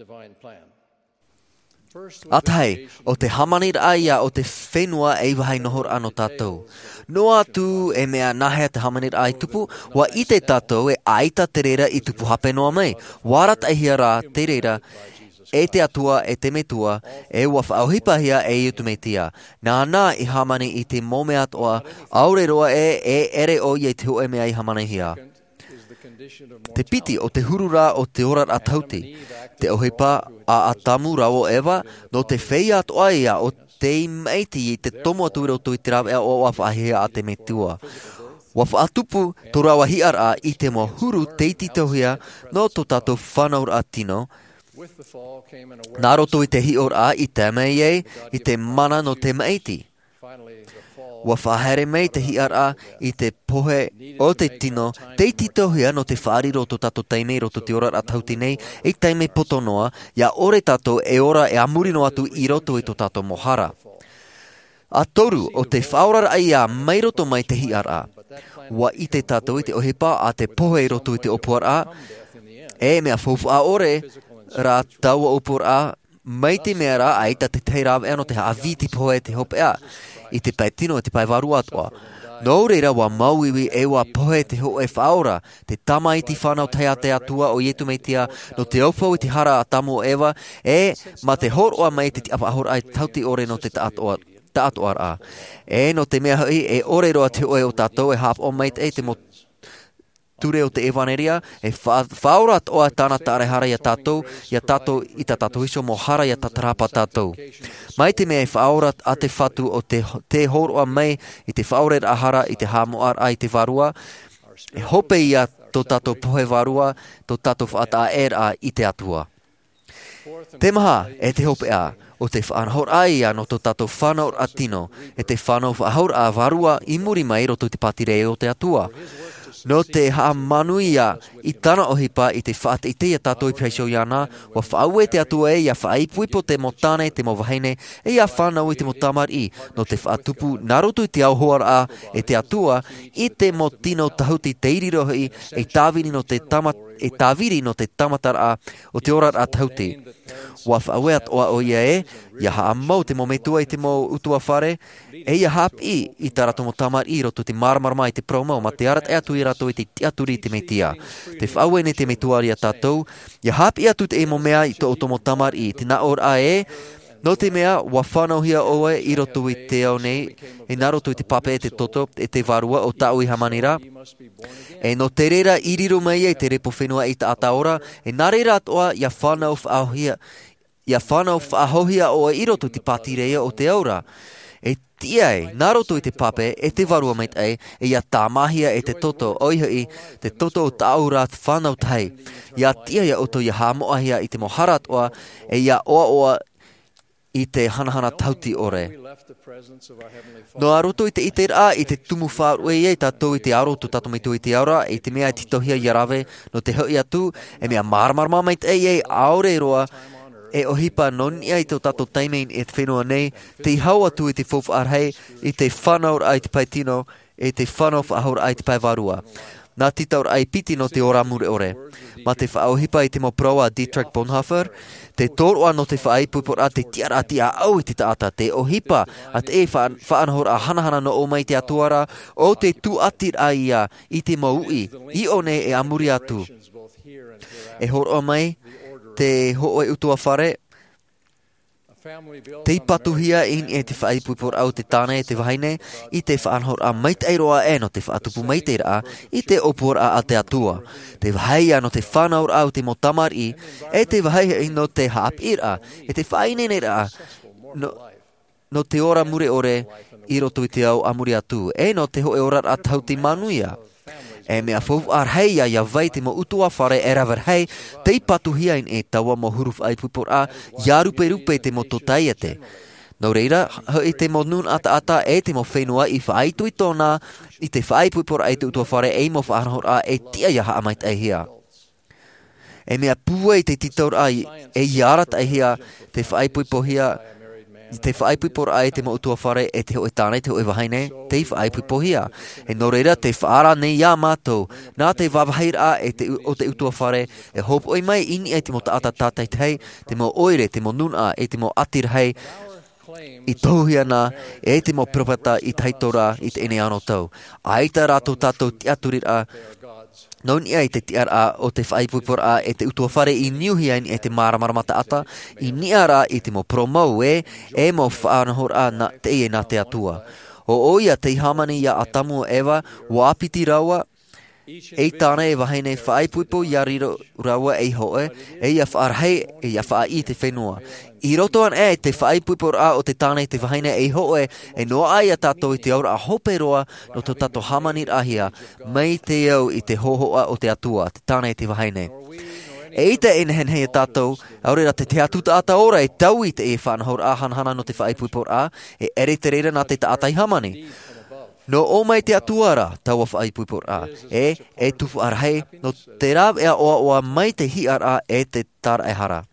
Atai, o te hamanir aia o te whenua e wahai nohor ano tātou. No atu e mea nahea te hamanir ai tupu, wa i te tātou e aita te reira i tupu hape noa mai. Warat ahia rā te reira, e te atua e te metua, e wa whaauhipahia e i utumetia. Nā nā i hamani i te mome atoa, aure roa e e ere o i te hoe mea i hamanihia. Te piti o te hurura o te orar a tauti, te ohipa a atamu rao ewa, no te whea atoa ia o te meiti i te tomo atu rau tui te rawe o wawahia a te metua. Wawhaatupu to rawa hiar a i te mo huru te titohia no to tato whanaur a tino, nā roto i te hior a i te mei e, i te mana no te meiti. Wa whahere mei te hiar a i te pohe o te tino, te titohia no te whaari roto tato teimei roto te ora a tauti nei, e teimei potonoa, ia ore tato e ora e amuri no atu i roto i to tato mohara. A toru o te whaorar ai a mai roto mai te hiar a, wa i te tato i te ohipa a te pohe roto i te opuar a, e mea fofu a ore, rā taua opuar a, mai te mea rā aita te teirawe ano te haaviti pohe te hope a, i te pai tino e te pai varu atoa. Nō reira wa mauiwi e wa pohe te ho e whaora, te tama i ti whanau teia te atua o ietu meitia, no te aufau i te hara a tamu o ewa, e ma te horoa mai te ti apa ahora ai tauti ore no te taatoa. Taatoar a. E no te mea hui e ore roa te oe o tātou e hap o mai te e te mo ture o te evaneria, e whaora toa tāna tāre hara ia tātou, ia tātou i ta tātou iso mo hara ia tatarapa tātou. Mai te mea e whaora a te whatu o te, te horoa mai i te whaore a hara i te hamoar a i te varua, e hope ia tō tātou pohe varua, tō tātou whaata er a i te atua. Te maha e te hope a, o te whanahor ai a no tō tātou whanaur a tino, e te whanau whahor a varua i muri mai roto te patirei o te atua. No te haa manuia I tana ohipa I te whaate I te tātou I preisio iana, wa whaue te atua e, ia whaaipuipo te motane, te mawahine, e ia whanau I te motamar I, no te whaatupu narotu I te auhoara a, e te atua, I te motino tahuti te irirohi, e tāwiri no te tamat, e tāwiri no te tamatara o te ora a tahuti. Wa whaaueat oa o ia e, ia haa mau te mometua I te mo utua whare, e ia hap I, I tā rato mo tamar I roto te maramarama I te promo, ma te arat e atu I rato I te tiaturi te metia. Te whaue ne te metuari a tātou, ia hap I atu te e mo mea I to otomo tamar I, te na or a e, no te mea, wa whanau hia oe I roto I te au nei, e na roto I te pape e te toto, e te varua o tau I hamanira, e no te reira iriro mai e te repo whenua I ta ataora, e na reira atoa ia whanau whaahia, ia whanau whaahohia o I roto te patireia o te aura. E tia e, nā roto I te pape, e te varua mait e, e ia tāmahia e te toto, oihai, te toto o tāurat whanau tai. Ia tia ia oto ia hāmoahia I te moharat oa, e ia oa oa I te hanahana tauti ore. No a roto I te iter a, I te tumu whāue I tātou I te aroto tato mitu I te aura, I te mea I titohia I arawe, no te hoi atu, e mea marmarma mait e e aore roa, e ohipa noni ai te tato taimein e te whenua nei, te hau atu I te fofu arhei, I te whanaur ai te paitino, e te whanau whahor ai te paivarua. Nā titaur ai piti no te ora mure ore. Ma te whaohipa I te mo proa Dietrich Bonhoeffer, te tōroa no te whaai puipor a te tiara ati a au I te taata, te ohipa at e whaanhor a hanahana no o mai te atuara, o te tu atir a ia I te maui, I o ne e amuri atu. E hor o mai, te ho'oe utua whare, te patuhia in e te whaipupor au te tāne te wahaine, I te whaanhor a mait eiroa e no te whaatupu maiteira I te opor a a te atua. Te wahaia no te whanaur au te motamar I, e te wahaia I no te haapira, e te whainenera no, no te ora mure ore I roto I te au amuri atu, e no te hoe ora a tau te manuia. E mea fofu ar hei a ia vai te mo utua whare e rawar hei, te patuhia in e taua mo huruf ai pupor a, ia rupe rupe te mo totai e te. No reira, hoi te mo nun ata ata e te mo whenua I whaaitu I tōna, I te whaai pupor ai te utua whare e mo whaanhor a e tia ia haa mait ai hia. E mea pua I te titaur ai e iarat ai hia, te whaai pupohia, te whaaipuipor ai te mo utua whare e te hoi tānei te hoi wahaine, te whaaipuipohia. E no reira te whaara nei ia mātou, nā te wawaheir a e te, o te utua whare, e hopu oi mai ini e te mo taata tātai tei, te mo oire, te mo nun a, e te mo atir hei, I tauhia nā, e te mo propata I taitora I te ene ano tau. Aita rātou tātou te aturir a, Noni ai te tiar a o te whaipupor a e te utua whare I niuhia I te maramaramata ata, I niara I te mo promau e, e mo whaanahor a na te e na te atua. O oia te hamani ia atamu ewa, wapiti raua, e tāna e wahaine whaipuipo ia riro raua e hoe, e ia whaarhei e ia whaai te whenua. I rotoan e te whaipuipo a o te tāna te wahaine e hoe, e noa ai a tātou I te aura a hope roa no to tātou hamanir ahia, mai te au I te hohoa o te atua, te tāna te wahaine. E ita e nehen hei a tātou, aurera te te atuta ata ora e tau I te e whanahor a hanhana no te whaipuipo a, e ere te reira nā te ta atai hamani. No o mai te atuara, taua whaipupor a, e, e tufu arhei, no te rāw ea oa oa mai te hi ar a e te tara e hara.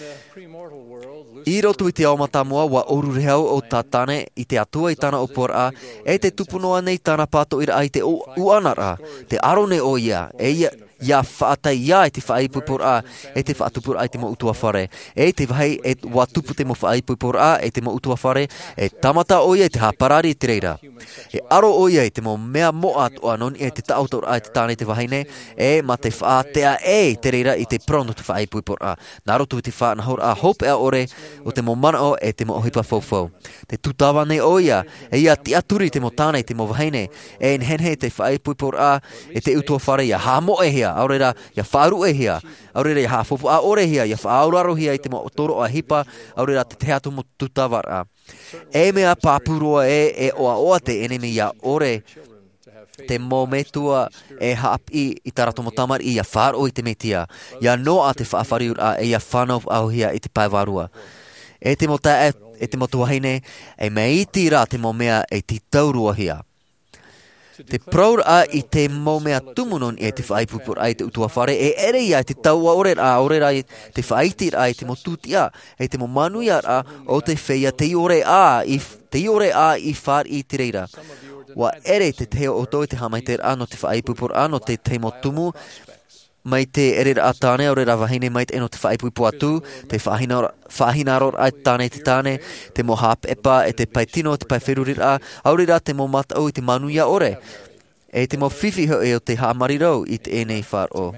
I roto I te aumatamoa wa orurehau o tā tāne I te atua I tāna opor a, e te tupunoa nei tāna pāto ira ai te uanara, te arone o ia, e ia, ia whaatai ia e te whaipupor a, e te whaatupur ai te mo utua whare, e te wahai e watupu te mo whaipupor a, e te mo utua whare, e tamata o ia e te haparari te reira. E aro o ia e te mo mea moat o anon e te taautor ai te tāne te wahaine, e ma te whaatea e te reira I te prono te whaipupor a. Nā roto te whaanahor a hope a ore, o te mo mana o e te mo ohipa fofo. Te tutawa nei o ia, e ia te aturi te mo tāne te mo wahaine, e nhenhe te whaipupor a, e te utua whare ia hamo e hia, aurera ia whaaru e hia, aurera ia hafofu a ore hia, ia whaauraro hia I te mo toro a hipa, aurera te te atu mo tutawara. E mea pāpuroa e, e oa oa te enemi ia ore, te mo metua e haapi I tarato mo tamar I ia wharo I te metia, ia noa te whaafariur a e ia whanau au hia I te paiwarua. E te mo ta e, e te mo tuahine, e mea iti rā te mo mea e ti taurua hia. Te praur a I te mo mea tumunon e te whaipupur ai te utua whare e ere ia te taua ore a ore rai te whaitir ai te mo tutia e te mo manuia a o te whea te ore a i te ore a I whar I te reira. Wa ere te teo o tō te hamaiter ano te whaipupur ano te te mo tumu mai te ere a tāne ore ra wahine mai te eno te whaipupu atu, te whahinaror ai tāne te tāne, te mo hap epa e te pai tino, te pai wherurira, aurira te mo matau I te manuia ore. E te mo whiwhi ho e o te hamarirau I te enei whar o.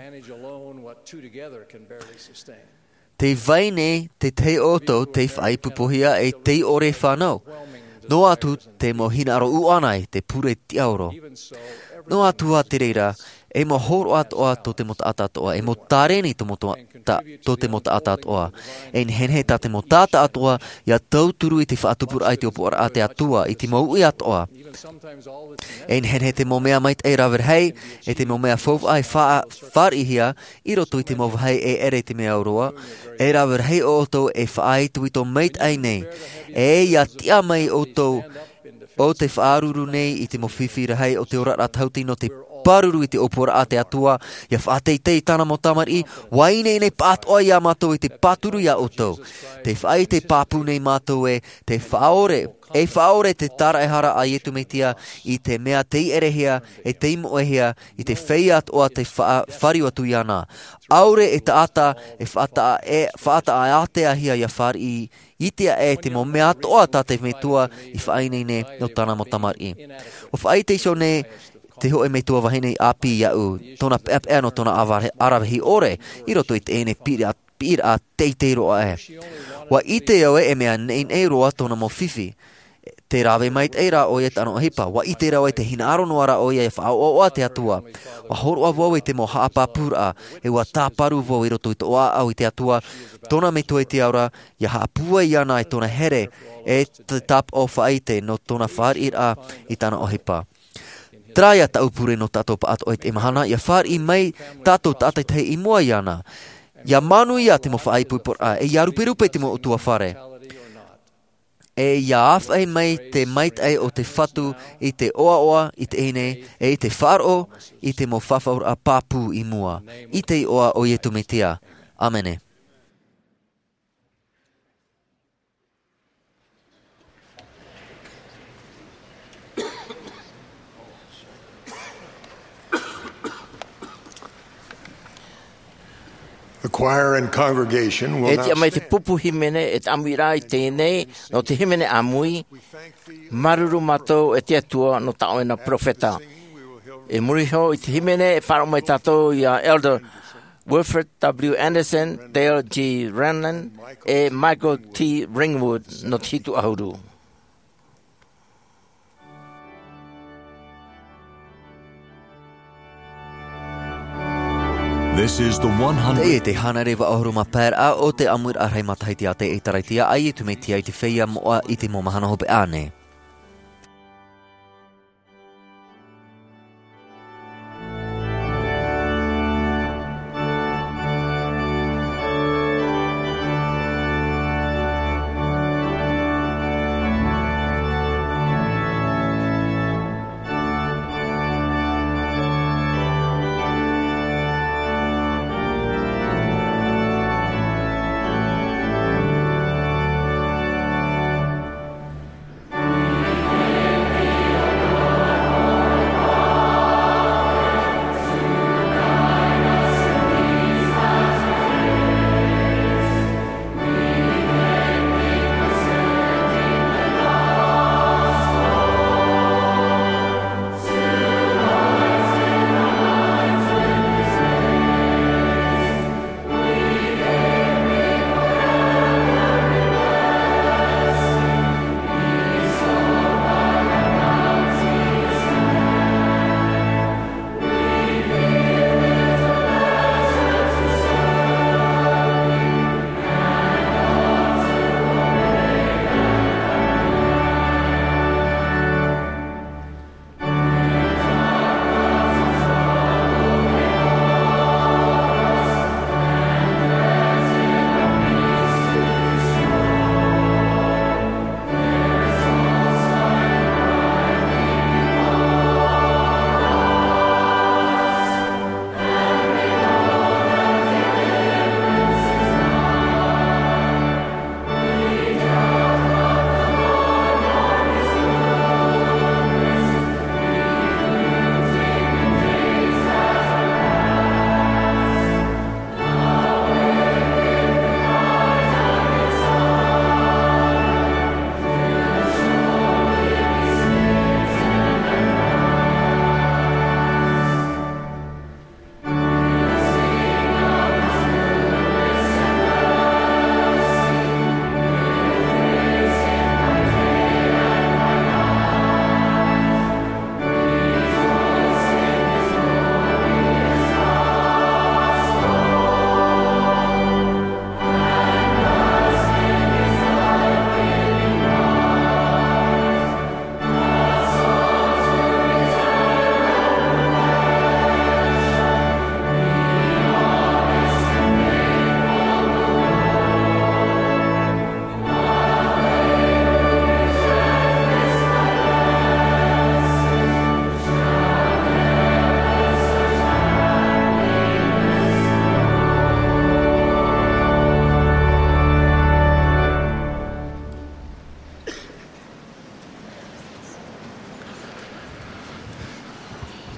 Te vaine te te oto te whaipupuhia e te ore whanau. No atu te mo hinaro uanai te pure tiauro. No atu a te reira, e mo horo atoa to te mo taata atoa, e mo tareni to, mo to, ta, to te mo taata atoa. E nhenhe ta te mo taata atoa, ia tauturu I te whaatupur ai te opora a te atua, I te mo ui atoa. E nhenhe te mo mea mait e rawer hei, e te mo mea fov ai whaarihia, I roto I te mo vahei e ere te mea uroa, e rawer hei o oto e whaai tui to mait ai nei. E ia tia mai o to o te whaaruru nei I te mo whiwhira hei o te ora ratauti no te paruru I te opora a te atua, ia whaatei tei tana mo tamari, waine nei pat o ia matou I te paturu ia oto. Te whai te papu nei matou e, te whaore, e whaore te tara e hara a ietu meitia I te mea tei erehia, e te imo ehia, I te wheiat o te whariu atu iana. Aure e ta ata, e whaata e whaata a atea hia ia whari I tia e te mo mea toa ta te metua I whaine ne no tana mo tamari. O whai te iso ne, te hoe me tua wahine api iau, tona pep no tona arawahi ore, I roto I te ene pira, pira teiteiro a e. Wa I te au e mea nein e roa tona mo whiwhi. Te rawe mait e ra o e tano hipa, wa I te rau e te hinaro noara o e whao o a te atua. Wa horo a wau e te mo haapa pura, e wa tāparu wau I roto I to a au I te atua, tona me toi te aura, ia haapua I ana I tona here, e te tap o whaite no tona wharir a I tana o hipa. Traia ta upure no tato pa ato e mahana, ia whar I mai tato tatai te I mua I ana. Ia manu ia te mo whai puipor a, e ia ruperupe te mo utua whare. E ia awhai mai te mait ai o te whatu I te oa oa I te ene, e I te wharo I te mo whawhaur a papu I mua. I te oa o ietu me tia. Amene. The choir and congregation will E now te amai te stand. pupu himene e te amira I tēnei no te himene amui maruru matou e te atua no taoena profeta. E muriho I te himene e wharo mai tatou I a Elder Wilfred W. Anderson, Dale G. Rennan e Michael T. Ringwood no te hitu ahuru. This is the Te e hundredth te hana rewa ahuruma pēr a o te amur a rei mataiti a te e taraitia ai e tumeitia I te wheia moa I te mo mahana hope ane.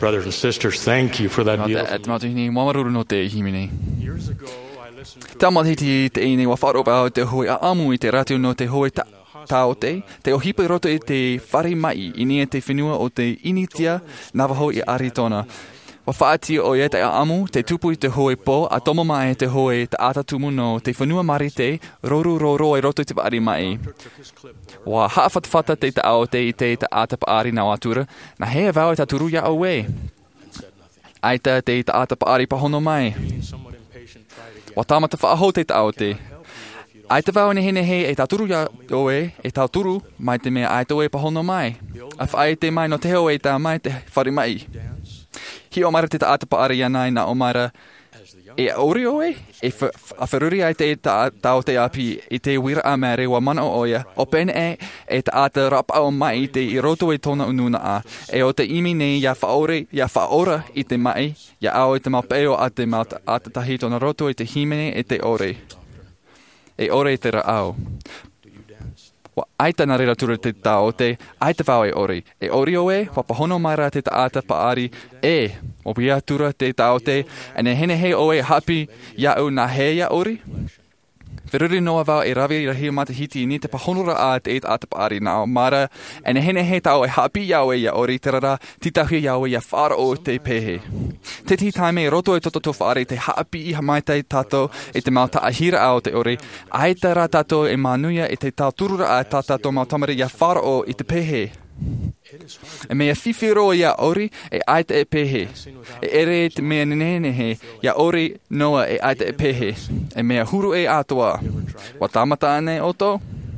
Brothers and sisters, thank you for that No te beautiful. et matu ni mamaruru no te himini. Years ago, I listened to Tama hiti te ine wa wharopa o te hoi a amu i te ratu no te hoi ta tau te, te o hipa roto i te whare mai i nia te whenua o te initia Navajo i Arizona. Wa whaati o ia te a amu, te tupu i te hoi po, a tomo mai te hoi te atatumu no te whenua marite, roru roro i roto i te paari mai. Wa haafat te te ao te i te te atapaari na watura, na hea vau e ta turu ia au e. Aita te te atapaari pahono mai. Wa tamata whaaho te te ao te. Aita vau ne hene he e ta turu ia o e, e ta turu mai te mea aita o e pahono mai. A whaai te mai no te heo e ta mai te whare mai. Hi o mara te ta atapaari ia nai na o mara e ori o e, e a wharuri ai te tau te api i te wira a mere wa mana o oia, o pene e e ta ata rapa o mai te i roto e tona ununa a, e o te imi nei ia whaore, ia whaora i te mai, ia ao i te mapeo a te mata ata tahi tona roto i te himene e te ore. E ore i te ra au. Wa aita na rera tura te tau te, aita wau e ori. E ori o e, wa pahono mai ra te ta ata paari e, o pia tura te tau te, ane hene he o e hapi ia au na he ia ori. Whiruri noa wau e rawi i rahi mata hiti ni te pahonura a te eit ata paari na o mara, ane hene he tau e hapi ia o e ia ori te rara, titahi ia o ia whara o te pehe. Te ti taime e roto e toto to whaare te hapi i hamaitai tato e te mauta ahira a o te ori, aita ra tato e manuia e te tau turura a tata to mautamari ia whara o i te pehe. E mea whiwhiro ia ori e aita e pehe. E ere te mea nenehe ia ori noa e aita e pehe. E mea huru e atua. Wa tamata ane oto?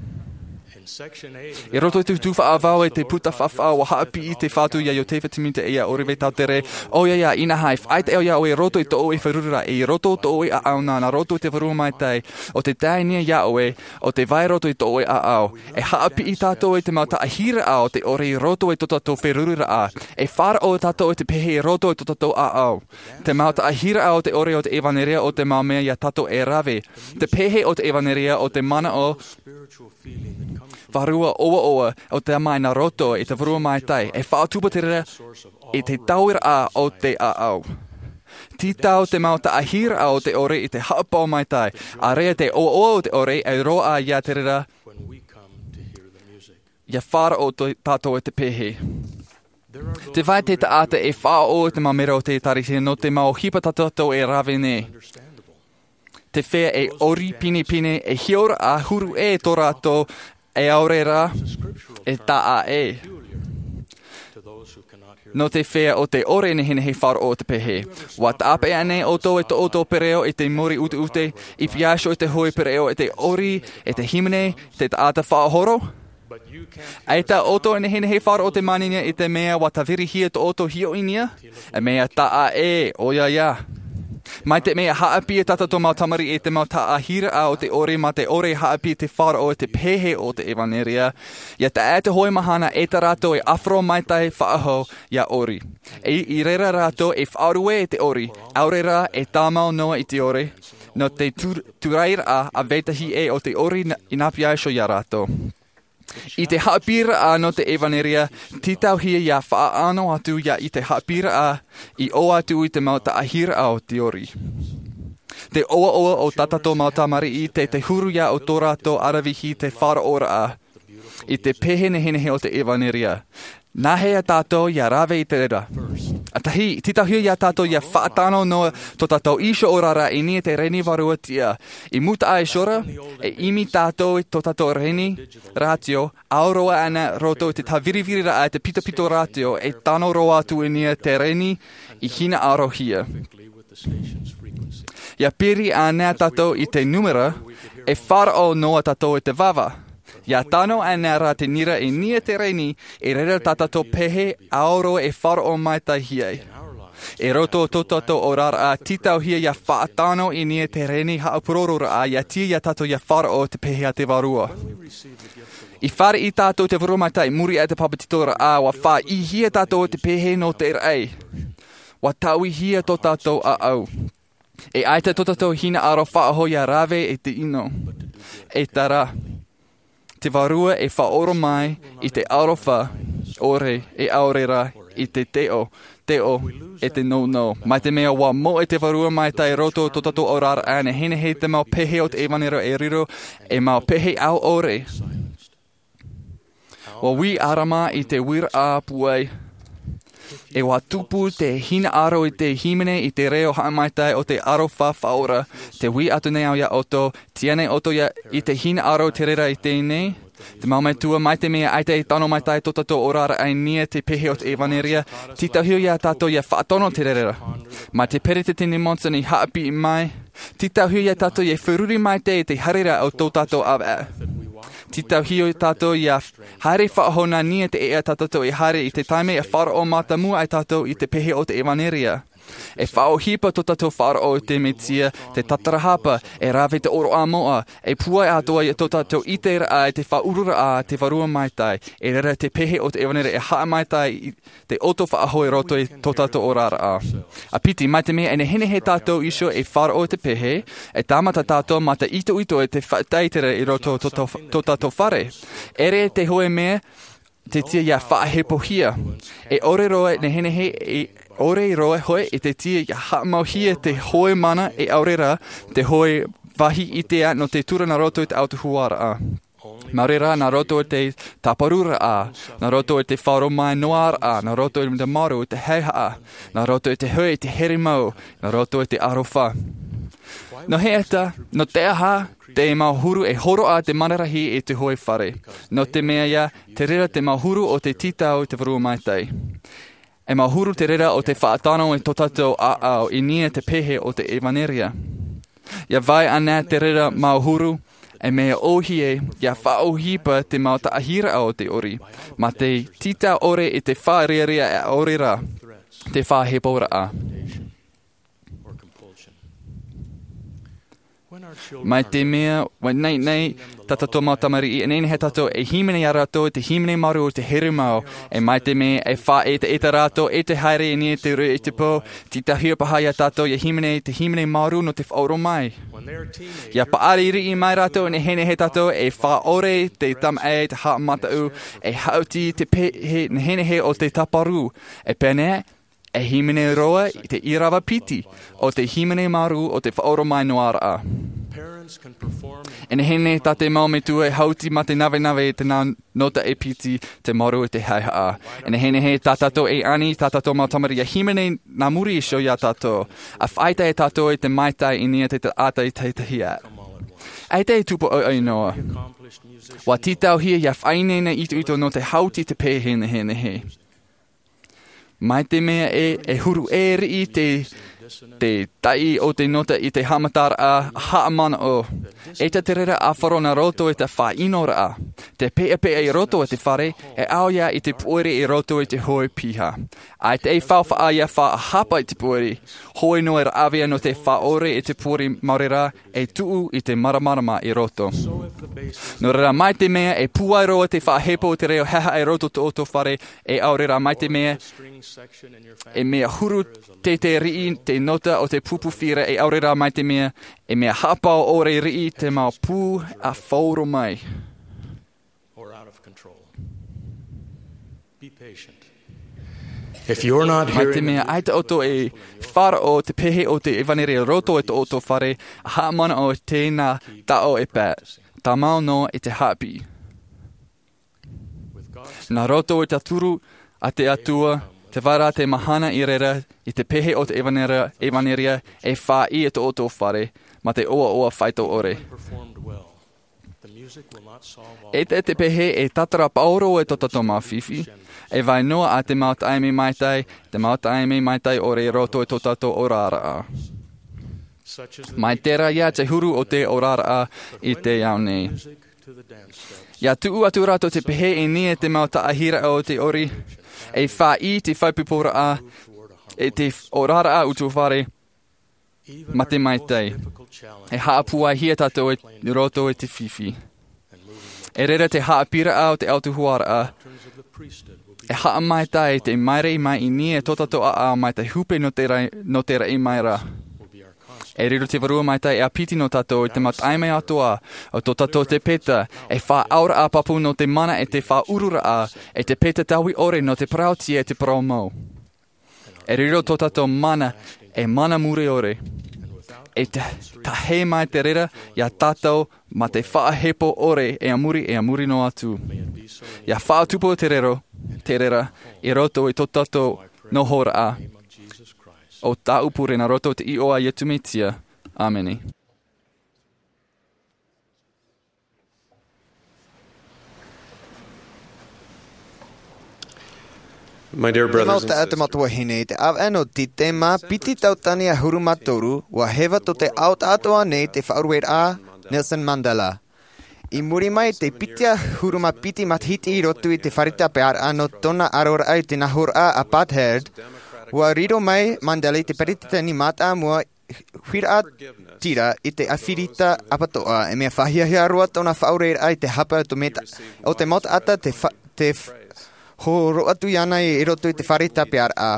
E roto i tu tuwha a wau e te puta whawha wa haapi i te whātu ia i o te whatimita e ia ori tau tere. O ia ia ina haif. Aita eo ia o e roto i to o e wharurura e i roto to o e a au nā na roto i te wharua mai tai. O te tainia ia o e o te vai roto i to o e a au. E haapi i tātou e te mauta ahira a o te ore i roto i to tato wharurura a. E whara o tātou e te pehe i roto i to tato a au. Te mauta ahira a o te ore o te evaneria o te maumea ia tato e rave. Te pehe o te evaneria o te mana o Wharua oa oa o te mai na roto e te wharua mai tai. E whaatupa te rea e te tauira a o te a au. Ti tau te mauta ahira a o te ore i te haapau mai tai. A rea te oa oa o te ore e roa ia te rea ia whara o tātou e te pehe. Te vai te ta ata e wha o te mamera o te tarihia no te mau hipa tatato e rave ne. Te whea e ori pine pine e hiora a huru e tō rato e aurera e ta a e. No te whea o te ore ne hene he whara o te pehe. Wa ta ape ane o tō e tō o tō pereo e te mori ute ute, i piasho e te hoi pereo e te ori, e te himene, te ta ata whaahoro. Eita oto ene hene he whara o te maninia i te mea wa ta viri hia to oto hio inia, e mea ta a e, o ia ia. Mai te mea haapi e tata to mautamari e te mauta a hira a o te ore ma te ore haapi e te whara o te pehe o te evaneria. Ia ta e te hoi mahana e ta rato e afro mai tai whaaho ia ori. E i rera rato e whaarue e te ori, aurera e tāmau noa i te ore, no te turaira a a veitahi e o te ori i napiaisho ia rato. I te haapira a no te evaneria, titau hia ia whaano atu ia i te haapira a i o atu i te mauta ahira a o te ori. Te oa oa o tatato mautamari i te te huru ia o tō rato arawihi te whara ora a. I te pehene henehe o te evaneria. Nā hea tātou ia rave i te rera. Atahi, titahia ia tātou ia whaatano noa tō tātou isho o rara i nia te reni warua tia. I muta ai shora, e imi tātou i tō tātou reni ratio, auroa ana roto i te taviriviri ra ai te pito pito ratio e tano roa atu i nia te reni i hina arohia. Ia piri a nea tātou i te numera e whara o noa tātou i te wawa. Ia tano ana ra te nira e nia te reini e rera tatato pehe aoro e whara o mai tai hiei. E roto totato o rara a titau hia ia whaatano i nia te reini haapurorora a ia tia ia tato ia whara o te pehe a te warua. I whare i tātou te warua mai tai muri a te papatitora a wa wha i hia tātou te pehe no te rei. Wa tau i hia to tātou a au. E aita to tātou hina aro whaaho ia rave e te ino. E tara. Te warua e whaoro mai i te arofa ore e aurera i te teo, teo e te no no. Mai te mea wā mo e te wharua mai tai roto to tato o rara ane hene he te mau pehe o te ewanero e riro e mau pehe au ore. Wa wi arama i te wira a puai e wā tupu te hina aro i te himene i te reo haamaitai o te aro wha whaora te wi atu nei au ia oto, tiane oto ia i te hina aro te rera i tēnei. Te mau mai tua mai te mea aite i tano mai tai totato o rara ai nia te pehe o te ewaneria, tita hiu ia tato ia whaatono te rera. Mai te pere te tini monsani haapi i mai, tita hiu ia tato ia whururi mai te i te harira o tō tato awa. Tita hiu tato ia haere whaahona nia te ea tato i haere i te taime e whara o mata mua ai tato i te pehe o te ewaneria. E whao hipa to tato whara o te metia, te tatarahapa, e rawe te oro a moa, e puai atoa i to tato i te raa, te whaurura a, te warua maitai, e rera te pehe o te ewanere e haa maitai i te oto whaahoe roto i to tato o rara a. A piti, mai te mea, e ne hene he tato iso e whara o te pehe, e tamata tato mata ito ito e te whaitaitere i roto to, to, to tato whare. Ere te hoe mea, te tia ia whaahepohia, e ore roe ne hene he e ore roe hoe e te tia ia haamauhia te hoe mana e aurera te hoe wahi i tea no te tura na roto i te autohuara a. Marera na roto i te taparura a, na roto i te wharo mai noara a, na roto i te maru i te heiha a, na roto i te hui i te herimau, na roto i te arofa. No he eta, no te aha, te mahuru e horo a te manarahi e te hoi whare. No te mea ia, te rera te mahuru o te titau te varua maitai. E mahuru te rera o te whaatano e totato a au i nia te pehe o te ewaneria. Ia vai ana te rera mahuru e mea ohie, ia whaohipa te mau taahira o te ori. Ma te tita ore e te whareria e orera, te whahepora a. Mai te mea, wai nei nei, tatato mau tamari i enene he tato e himene a rato, te himene maru o te here mau, e mai te mea e wha e te eta rato, e te haere e nia te ru e te po, tita hia pahaya tato, e himene te himene maru no te whaoro mai. Ia paari ri i mai rato, ne hene he tato, e wha ore te tam e te haa matau, e hauti te pehe, ne hene he o te taparu, e pene, e himene roa i te irawa piti, o te himene maru o te whaoro mai noara a. E ne hene ta te mau me tua e hauti ma te nawe nawe e te nota e piti te maru e te haiha a. E ne hene he ta tato e ani, ta tato mau tamari a himene na muri i sho ia tato. A whaita e tato e te maitai i nia te te ata i teitahi a. Ai te tupo o ai noa. Wa titau hia ia whainene ito ito no te hauti te pehe ne hene he. Mai te mea e, e huru e ri i te, te tai o te nota i te hamatara a haamana o. E te terera a wharona roto e te whainora a. Te pea pea i roto e te whare, e aoia i te puere i roto i te hoi piha. Ai te e whawha aia wha a hapa i te puere, hoi no e awea no te whaore i te puere maurera, e tuu i te maramarama i roto. No rera mai te mea e puairoa te whahepo o te reo heha e roto to oto whare, e aurera mai te mea, e mea huru te te rii te nota o te pupu whira e aurera mai te mea, e mea hapa o ore rii te mau pū a whauro mai. If you're not Mai te hearing mea ai te oto e whara o te pehe o te ewanere roto e te oto whare, a haamana o tēnā tao e pē, tā mau no e te hapi. Nā roto e te turu a te atua, te wara te mahana i rera i te pehe o te ewanere, ewaneria e wha i e te oto whare, ma te oa oa whaito ore. E te te pehe e tatara paoro e totato mā whiwhi, e vai noa a te mau taime maitai, te mau taime maitai o re roto e totato o rara a. Mai tera ia te huru o te o rara a i te iau nei. Ia tuu atu rato te pehe e nia te mau taahira o te ori, e wha i te whaipipora a, e te o rara a utu whare, ma te maitai. E haapua hia tato e roto e te whiwhi. E rera te haapira a o te autohuara a, e haa mai tai te maire i mai i nia totato a a mai te hupe no te, rai, no te rai mai ra. E riro te varua mai tai e a piti no tātou e te mataime atoa o tō tātou te peta e wha aura a papu no te mana e te wha urura a e te peta tawi ore no te parautia e te parau mau. E riro tō tātou mana e mana muri ore. E te tahe mai te rera ia tātou ma te whaahepo ore e amuri e amuri no atu. Ia whaatupo te rero, te rera, i roto i tō tātou no hora a. O tā upure na roto te i oa i tumitia. Ameni. My dear brothers and sisters, matua hine te av eno ti tema piti tautani a huru matoru wa heva to te out atoa ne te whaurwer a Nelson Mandela. I muri mai te pitia huruma piti mathiti i rotu i te wharita pear ano tona aror ai te nahur a apartheid. Wa rido mai Mandela i te peritita ni mata mua whira tira i te awhirita apatoa e mea whahiahia roa tona whaurwer ai te hapa o te meta o te mota ata te te ho roa tu yana i roto i te wharita pear a.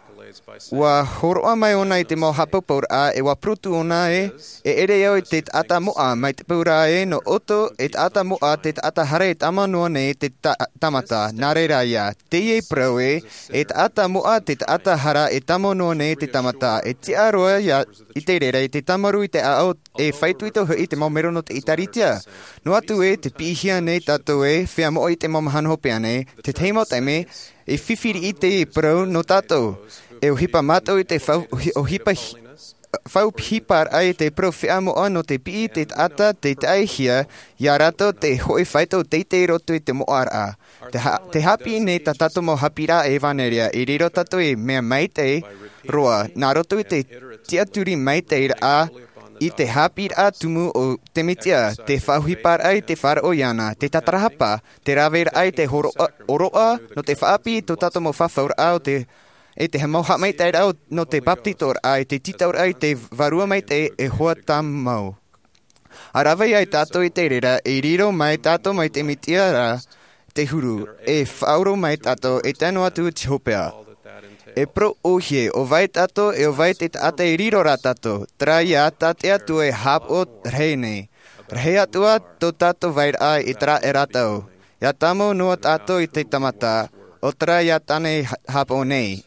Wa horoa mai ona i te mau hapapaur a e wa prutu ona e e ere au i te ata moa mai te paura e no oto e te ata moa te ata hare e tamanua ne te ta, tamata nare raia te e prau e e te ata moa te ata hara e tamanua ne te tamata e te aroa ia i te rere i te tamaru i te ao e whaitu i tohu i te mau mero no te itaritia no atu e te pihia ne tato e whea moa i te mau mahanhopea ne te teimau taime e whiwhiri i te e prau no tato e o hipa mato i te whau, o hipa whau hipar ai te profea mo ano te pi te ata te taihia ia rato te hoi whaito te te roto i te moar a. Te, ha, te hapi ne ta tato mo hapira e vaneria i riro tato e mea mai te roa. Nā roto i te tiaturi mai te a i te hapi a tumu o te mitia, te whauhipar ai te whara o iana, te tatarahapa, te rawer ai te horoa, oroa no te whaapi to tato mo whawhaur au te e te hemauha mai te rau no te baptitor ai te titaur ai te varua mai te e hoa tamau. A rawai ai tātou i te rera e riro mai tātou mai te mitia ra te huru e whauro mai tātou e tēnu atu te hopea. E pro ohie o vai tātou e o vai te ata e riro ra tātou tra ia tāte atu e hap o reine. Rehe atua tō tātou vai ai i tra e ratau. Ia tamo noa tātou i te tamata o tra ia tane hap o nei.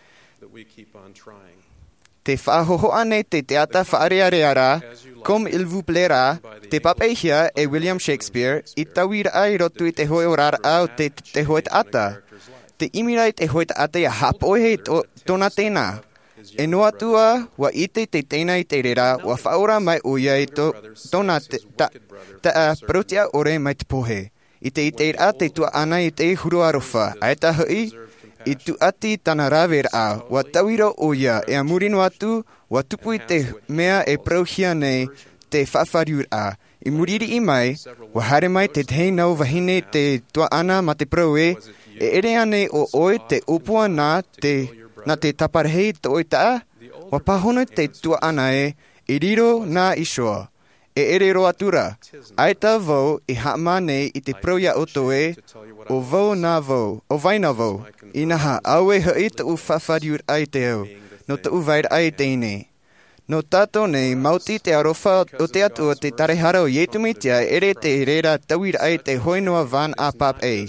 Te whahohoa nei te te ata whaareareara, kom il vous plaira, te papeihia e William Shakespeare, i tawira ai rotu i te hoi o rara au te, te hoi te ata. Te imirai te hoi te ata ia hapohe to, tona tēnā. E noa tua, wa ite te tēnā i te rera, wa whaora mai uia i to, tona te, ta, ta a protea ore mai te pohe. I te i te ira te tua ana i te hurua rofa, aeta hui, i tu ati tana rawer a, wa tawira o ia, e amuri no atu, wa tupu i te mea e prauhia nei te whawhariur a. I muriri i mai, wa hare mai te tei nau wahine te tua ana ma te prau e, e ere ane o oe te upua nā te, na te taparhei te oi taa, wa pahono te tua ana e, i riro nā isoa. E ere roa tura, aita vau i hama nei i te proia oto e, o vau nā vau, o vaina vau, i naha aue hei te u whawhariur ai te au, no te u vaira ai te ine. No tato nei mauti te arofa o te atua te tarehara o Yetumitia ere te rera tawira ai te hoinoa van a pap e.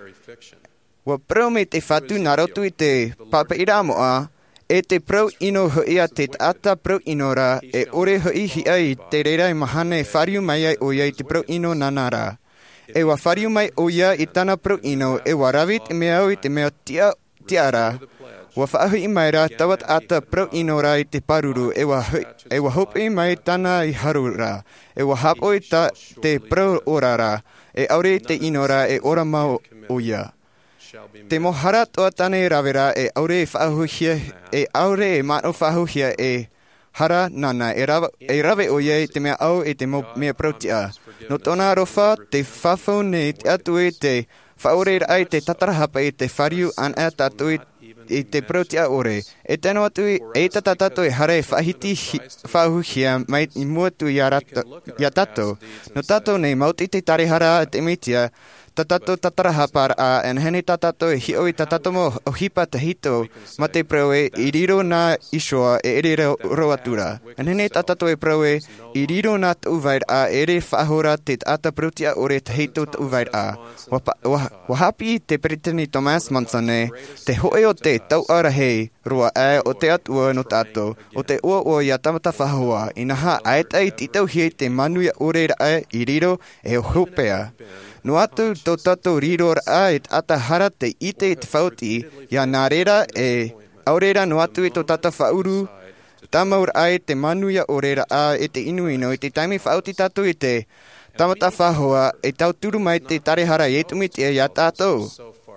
Wa prau me te whatu narotu i te papa ira moa, e te prau ino hoia te ata prau inora, e ore hoi hi ai te reira i mahane whariu mai ai oia i te prau ino nanara. E wa whariu mai oia i tana prau ino, e wa rawi te mea au i te mea tia, tiara. Wa whaahu i mai ra tawat ata prau inora i te paruru, e wa, e wa hopi mai tana i harura. E wa hapo i ta te prau orara, e aure te inora e ora mau oia. Te mohara toa tane rawera e aure e whaahuhia, e aure e mano whaahuhia e hara nana e rawe, e rawe oia i te mea au e te mo, mea prautia. No tona rofa, te whawhau ne te atu e te whaoreira ai te tatarahapa e te whariu an e tatu i, i te prautia ore. E tēno atu e tatatato e hara e whahiti whaahuhia mai i muatu i a tato. No tato nei mauti te tarehara te mitia, tatato tatarahapar a en hene tatato e hioi tatato mo o hipa tahito ma te prewe i riro na ishoa e ere roatura. En hene tatato e prewe i riro na tuvair a ere whahora te ata prutia ore tahito tuvair a. Wahapi te Brittany Thomas Mansane te hoe o te tau arahei roa e o te atua no tato o te ua o ia tamata whahoa i naha aetai titau hie te manuia ore ra i riro e o hupea. No atu tō tato riro ra e ata hara te ite te whauti ia nā reira e aurera no atu e tō tata whauru tamaur ai te manuia orera a e te inuino i te taimi whauti tato i te tamata whahoa e tau turu mai te tarehara e tumitia ia tātou.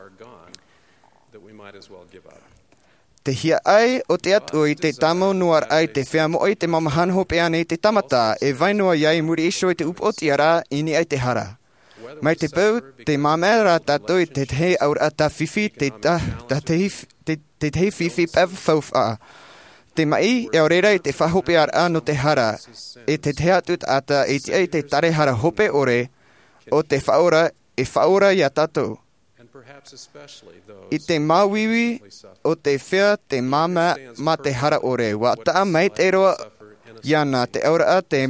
Te hia ai o te atu i te tamau nuar ai te whea mo i te mamahanho pea nei te tamata e vainoa iai muri iso i te upoti ara ini ai te hara. Mai te pau, te mamera tato i te te aur ata whiwhi te te te whiwhi pev whauwha. Te mai e aurera i te whahope ara no te hara e te te atut ata e te te tarehara hope ore o te whaora e whaora ia tato. I te mawiwi o te whea te mama ma te hara ore wa taa mai te roa iana te aura te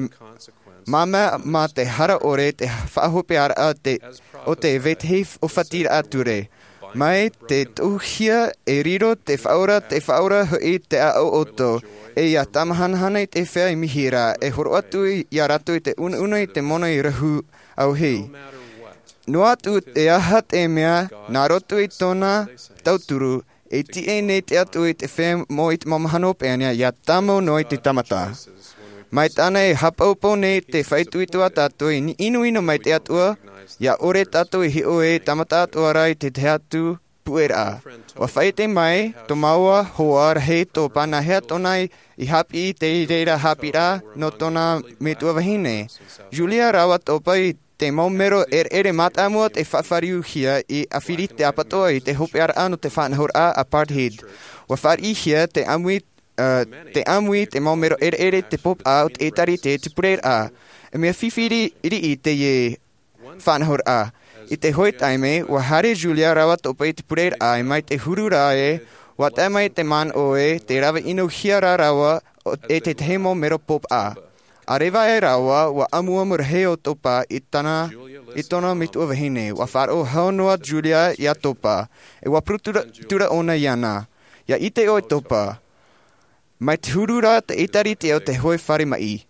mama ma te hara ore te whahope ara te, o te vethif o whatira ature. Mai te tuhia e riro te whaora te whaora hui te ao oto e ia tamahanahana i te whea i mihira e horo atu i a ratu i te ununa i te mono i rahu au hei. No atu e aha te mea nā rotu i tōna tauturu e ti e nei te atu i te whea mo i te mamahano peania ia tamo no i te tamata. Mai tāna e hapaupo nei te whaituitua tātou i inuino mai te atua ia ore tātou i hio e tamata atua rai te te atu puera. Wa whaite mai tō maua hoa rahe tō pana hea tōnai i hapi te reira hapi rā no tōna me tua wahine. Julia rawa tōpa i te maumero er ere matamua te whawhariu hia i awhiri te apatoa i te hope ara ano te whanahor a apartheid. Wa whari hia te amui Uh, te amui te maumero ere ere te pop out e tari te te purer a. E mea whiwhiri iri i te ye whanahor a. I te hoi taime, wa hare Julia rawa topa i te purer a e mai te huru rā e, wa te mai te man o e, te rawa ino hia rā rawa e te te maumero pop a. A rewa e rawa, wa amua murahe o topa i tana, i tona mitua wahine, wa wharo haunoa Julia ia topa, e wa prutura tura ona iana. Ia ite o topa. Mai te hurura te itari te o te hoi whare mai.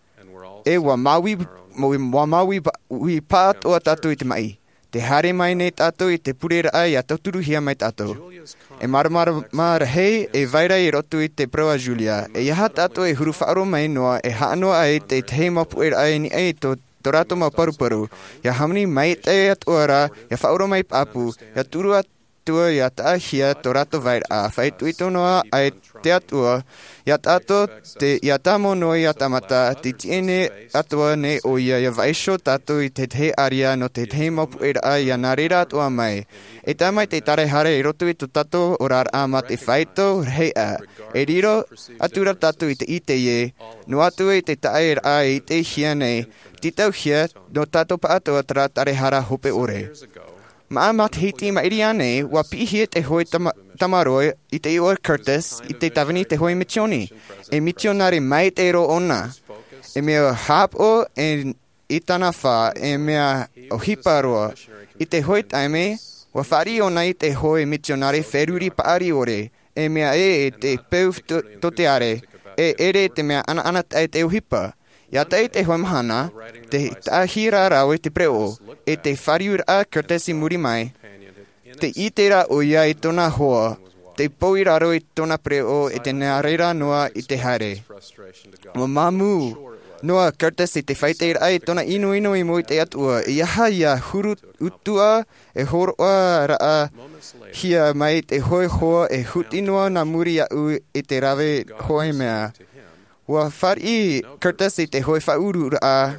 E wa maui, wa maui ui pātoa tātou i te mai. Te hare mai nei tātou i te purera ai a tauturu hia mai tātou. E maramara mara hei e vaira i rotu i te proa Julia. E iaha tātou e huru whaaro mai noa e haanoa ai te te hei mapuera ai ni ai to to rato mau paruparu. Ia hamni mai te atuara, ia whaaro mai papu, ia turu atua ia tāhia to rato vaira a. Whaitu i tonoa ai te atua, ia tātou te ia tamo no ia tamata, te tiene atua ne o ia ia vaisho tātou i te te aria no te te mapu era a ia nā reira atua mai. E tamai te tarehare i rotu i tu tātou o rar ama te whaito rei a. E riro atura tātou i te ite ye, no atua i te tae a i te hia nei, titau hia no tātou pa atua tara tarehara hope ore. Maa mat hiti ma iri ane, wa pihi te hoi tam tamaroi i te iwa Curtis i te tawini te hoi mitioni. E mitionari mai te ro ona. E mea hap o e i tana wha e mea o hiparoa. I te hoi taime, wa whari ona i te hoi mitionari wheruri paari ore. E mea e te peu to te are. E ere te mea ana ana tai te uhipa. Ia tei te hoi mahana, te tahira rau e te preo, e te whariur a Curtis i muri mai. Te itera o ia i tona hoa, te poui raro i tona preo e te nea reira noa i te hare. O mamu, noa Curtis i te whaiteira ai tona inu inu i mui te atua, i aha ia huru utua e horoa raa hia mai te hoi hoa e hutinoa na muri au i te rave hoi mea. Wa whari Curtis i te hoi whauru a,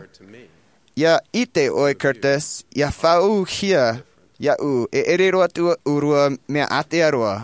ia i te oi Curtis, ia whau hia, ia u, e ere roa tua urua mea Aotearoa.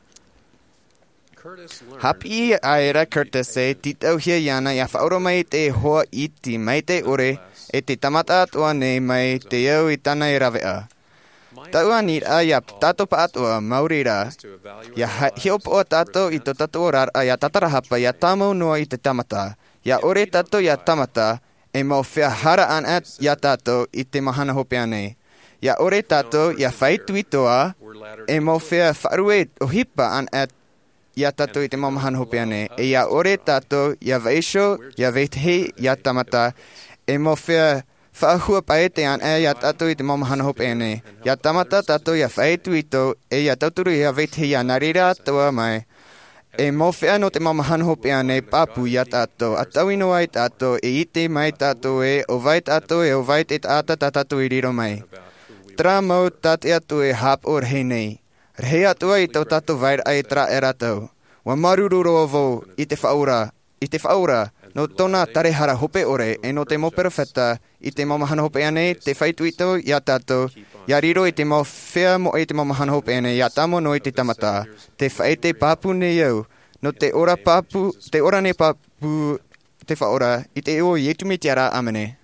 Hapi aera Curtis e titau hia iana ia whauro mai te hoa i ti mai te ore, e te tamata atua nei mai te iau i tana e ravea. Taua ni a ya tato pa atua maurira. Ya hiop o tato i to tato orar a ya tatarahapa ya tamo noa i te tamata. Ya ore tato ya tamata e mau whea hara an at ya tato i te mahana hope ane. Ya ore tato ya whaitu i toa e mau whea wharue o hipa an at ya tato i te mau mahana hope ane. E ya ore tato ya vaisho ya veitehi ya tamata e mau whea whaahua pae te an e ya tato i te mau mahana hope ane. Ya tamata tato ya whaitu i to e ya tauturu ya veitehi ya narira toa mai. E mo whea no te mamahan hope ane papu ya tato. A tawino ai tato e ite mai tato e o vai tato e o vai te tata tato i riro mai. Tra mau tate atu e hap o rhei nei. Rhei atu ai tau tato vair ai tra e ratau. Wa marururo o vau i te whaura. I te whaura no tona tarehara hope ore e no te mo perfetta i te mamahan hope ane te whaituito ya tato. Ya riro i te mau whea mo e te mamahan hope ane ya tamo no i te tamata. Te whae te papu ne iau. No te ora papu, te ora ne papu te whaora i te o yetu me tiara amene.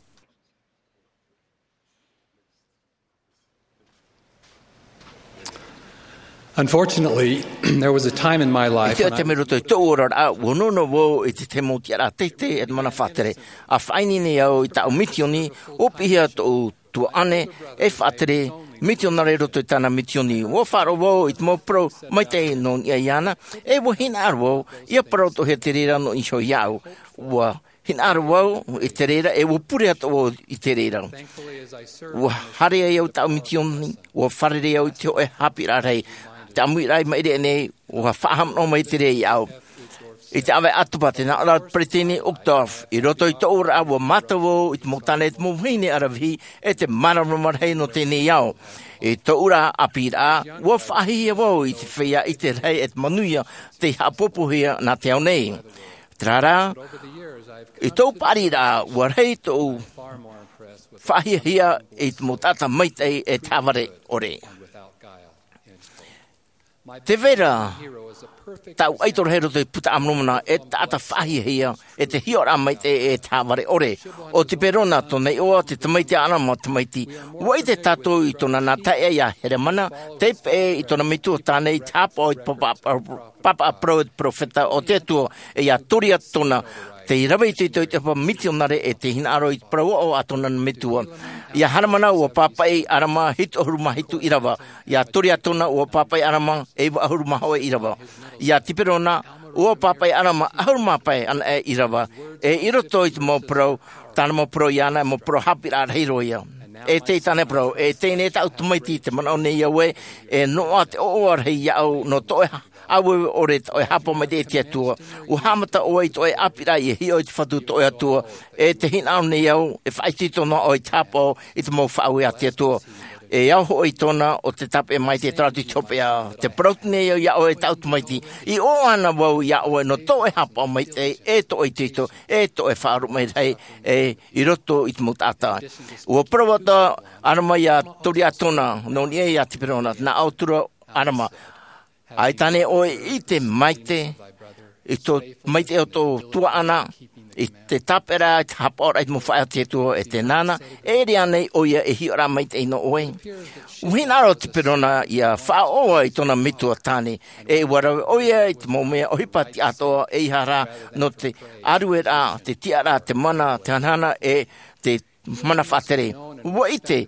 Unfortunately, there was a time in my life when I te to to ora a wono wo i te te mo tiara tete et mana fatere. A faini ne au i ta omitioni o pihia to tu ane e fatere mitionare roto tana mitioni wo faro wo it mo pro mai te non ia yana e wo hinar wo ia pro to heterira no insho yau wa hinar wo i terera e wo pure ato wo i terera wo hare ia ta mitioni wo fare ia o te e happy rare ta mu rai mai de ne wo faham no mai tere yau i te awe atupate na ala pretini Oktof i roto i to ora wo matawo i te motane et mo hine aravi e te manamamar hei no te ne iau i to ora apira wo whahi wo i te whea i te rei et manuia te hapopo hea na te au nei trara i tō parira wa rei tō whahi hea i te motata maitei e taware ore te vera tau aitor hero te puta amnumana e tata whahi hea e te hiora mai te e tāware ore o te perona tōnei oa te tamaiti ana ma tamaiti wai te tato i tōna nā tae ia here mana te pe i tōna mitu o tānei tāpo i papa papa proet profeta o te tuo e ia toria tōna te rawe i te i te mitionare e te hinaro i prau o atona mitua. Ia haramana ua papai arama hito huruma hitu irawa. Ia tori atona ua papai arama e wa huruma hoa irawa. Ia tiperona ua papai arama ahuruma pai ana e irawa. E iroto i te mo prau, tana mo prau iana mo prau hapira reiro ia. E te tane prau, e te ne tau tumaiti te mana o ne ia we, e noa te oa rei iau no toe awe ore o hapo mai te tia tua u hamata o i toi apira i hi o te whatu to ia tua e te hina au nei au e whaitito no o i tapo i te mau whaue a tia tua e au ho i tona o te tape mai te trati tope a te protene i au e tautu mai ti i o ana wau i au e no to e hapo mai te e to i tito e to e wharu mai rei e i roto i te mutata ua prawata anama i a tori atona no ni e i a tiperona na autura anama ai tane o i te maite i to maite o to tua ana i te tapera te hapora i te mawhai te tua e te nana e rea nei o ia e hiora maite i no oe uhinaro te perona ia wha oa i tona mitua tane e wara o ia i te momea o hipa ti atoa e ihara no te aruera te tiara te mana te hanana e te mana whatere ua ite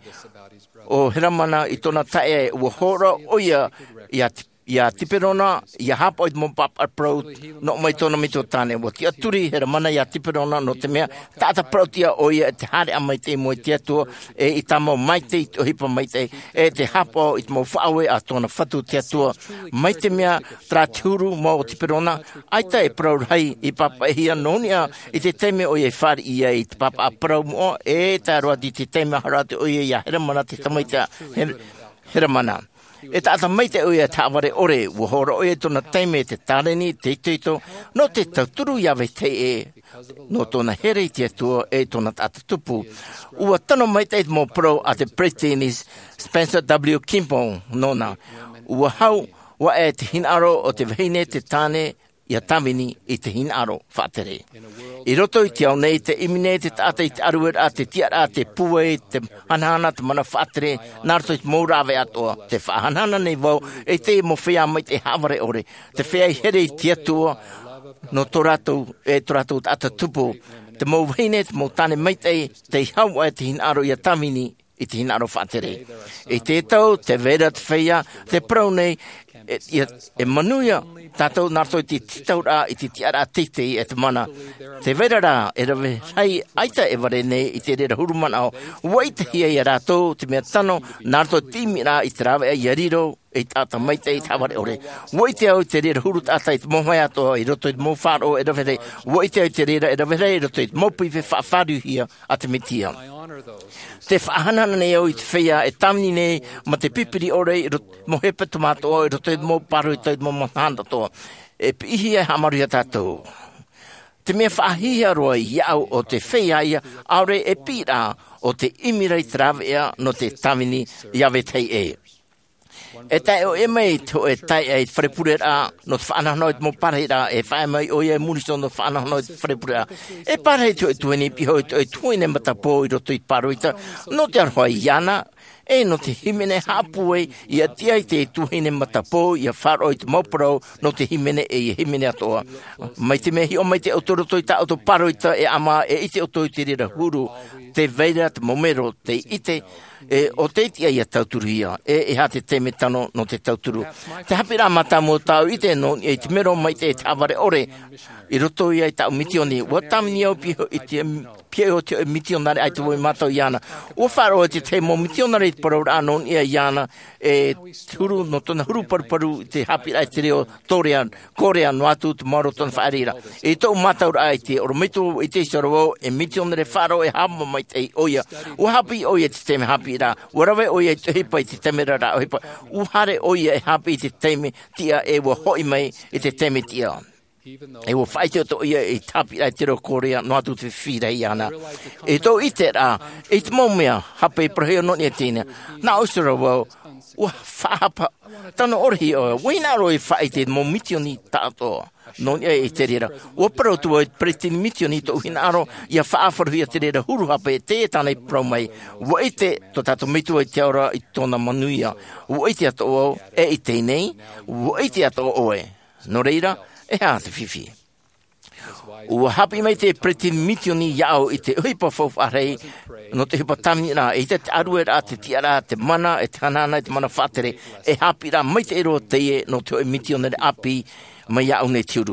o hiramana i tona tae ua hora o ia ia te ia tiperona ia hapo i mo papa pro no mai tona mito tane wo tia turi hera mana ia tiperona no te mea tata pro tia o ia te hare a mai te mo tia tu e i tamo mai te o hipa mai te e te hapo i mo whaue a tona whatu tia tu mai te mea tra turu mo tiperona ai te pro rai i papa e hia nonia i te teme o ia whare ia i te papa pro mo e ta roa di te teme harate o ia hera mana te tamaita hera mana e tata mai te oia tāware ore ua hora oia tona teime te tareni te teito no te tauturu iawe te e no tona here te atua e tona tata tupu ua tano mai te mo pro a te Britainese Spencer W. Kimball nona ua hau wa e te hinaro o te vahine te tane ia tamini i te hinaro whaatere. I roto i te au nei te imine te tata i te aruer a te tiara a te pue, te hanahana te mana whaatere, nārto i te mōrawe atoa, te whahanana nei vau, e te mo whea mai te haware ore, te whea i here i te atua, no tō rātou, e tō rātou ata tupu, te mō whine, te mō tāne mai te, te haua e te hinaro ia tamini i te hinaro whaatere. I te tau, te vera te whea, te prau nei, e, e, e manuia, tātou nārto i te titau rā, i te tiara tite i e te mana. Te vera rā, e rawe hei aita e ware nei i te rera hurumana o, wai te hia i a rātou, te mea tano, nārto timi rā i te rawe e i a riro, e tāta mai te i tāware ore. Wai te au te rera huru tāta i te mohai atoa, i roto i te mōwhāro e rawe rei, wai te au te rera e rawe rei, i roto i te mōpui fe whaafāru hia a te mitia. Te whaahanana nei au i te whea e tamini nei, ma te pipiri ore i roto mo hepa tomato o, i roto i te mōparu i te mōmahanda toa. E pihi e hamaru a tātou. Te mea whaahia roa i au o te whea ia, aure e pira o te imira i trawea no te tamini iawe tei e. E tai o e mei to e tai e wharepurera no te whanahanoit mo parehira e whae mai o e muriso no whanahanoit wharepurera. E parehe to e tuene piho e tuene matapo i roto i paroita no te arhoa i ana e no te himene hapue i a tia i te tuhine matapo i a wharo i te moparo no te himene e i himene atoa. Mai te mehi o mai te autoroto i ta auto paroita e ama e ite auto i te rira huru te veira te momero te ite e o te tia i a tauturuia e e ha te teme tano no te tauturu. Te hapira mata mo tau i te no e te mero mai te tāware ore i roto i ai tau mitioni. Wa tamini au piho i te piho te mitionare ai te woi matau i ana. O wharo e te te mo mitionare i te parau rāno i a iana e huru no tona huru paru paru i te hapira i te reo Torea, Korea no atu te maro tona whaarira. E tau matau ai te oro mitu i te sorowau e mitionare wharo e hama mai te oia. O hapi oia te teme hapi rā. Warawe oia i te hipa i te teme rā o hipa. U hare oia e hapi i te teme tia e wa hoi mai i te teme tia. E wa whaite o to ia e tapi ai te reo Korea no atu te whira i ana. E tō i te rā, e te mōmea hape i praheo no ni a tēnea. Nā ausura wau, ua whahapa, tano orihi oa, wina roi whaite mō mitioni tātoa. No ni e te rera. Ua parau tua e pretini mitioni tō hina aro, ia whaafaruhi a te rera huru hape e te tānei prau mai. Ua i te, tō tātou mitua i te aura i tōna manuia. Ua i te ato o e i tēnei, ua i te ato oe. No reira, e hā te whiwhi. Ua hapi mai te pretini mitioni iau i te uhipa whauwharei no te hipa tamini rā. E te arue rā, te tiara, te mana, e te hanana, e te mana whātere. E hapi rā mai te ero teie no te mitioni re api mai iau nei tiuru.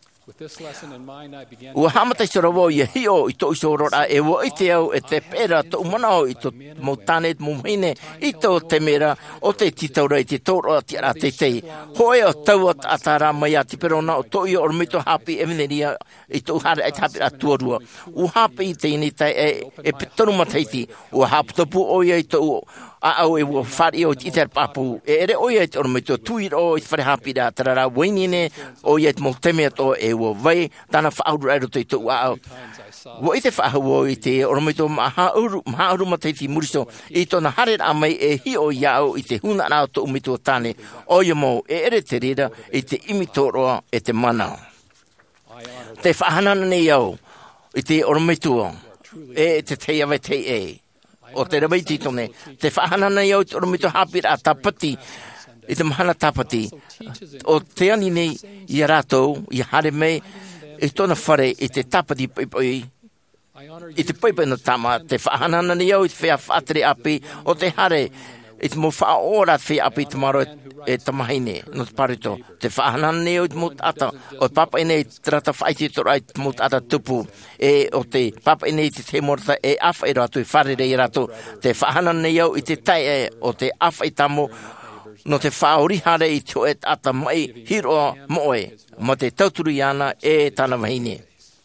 Ua hamatai sora wau i hio i tō iso rora e wa i te au e te pera tō umanao i tō mō tāne mō hine i tō te mera o te titaura i te tōroa tiara te tei. Hoe o tau at atara mai a te perona o tō i o mito hapi e veneria i tō hara e hapi a tuarua. U hapi i te initai e, e petonu mataiti. Ua hapu tapu o ia i tō a au e ua whari o i te papu. E ere o ia i te oromito tuir o i te whare hapi rā tarara wainine o ia i te mō teme ato e ua vai tana whauru ai roto i tō au. Ua i te whahau i te oromito mahauru mataiti muriso i tōna hare rā mai e hi o iau i te huna rā tō umito tāne o ia mō e ere te rira i te imitoroa e te mana. Te whahanana nei au i te oromito e te te awe te e. O te rawai titone, te whahanana iau te oromito hapira a tapati, i te mahana tapati, o te ani nei i a rātou, i hare mei, i tōna whare i te tapati paipoi, i te paipoi no tama, te whahanana iau i te whea whātere api, o te hare, i te mo wha ora te whea api te maro e tamahine, no te parito, te whahanana iau i te mot ata, o papa inei te rata whaiti tora i te mot ata tupu, e o te papa inei te te morata e awha i rato i wharere i rato, te whahanana iau i te tai e o te awha i tamo, no te whaorihare i te oet ata mai hiroa moe, mo te tauturu i ana e tana wahine.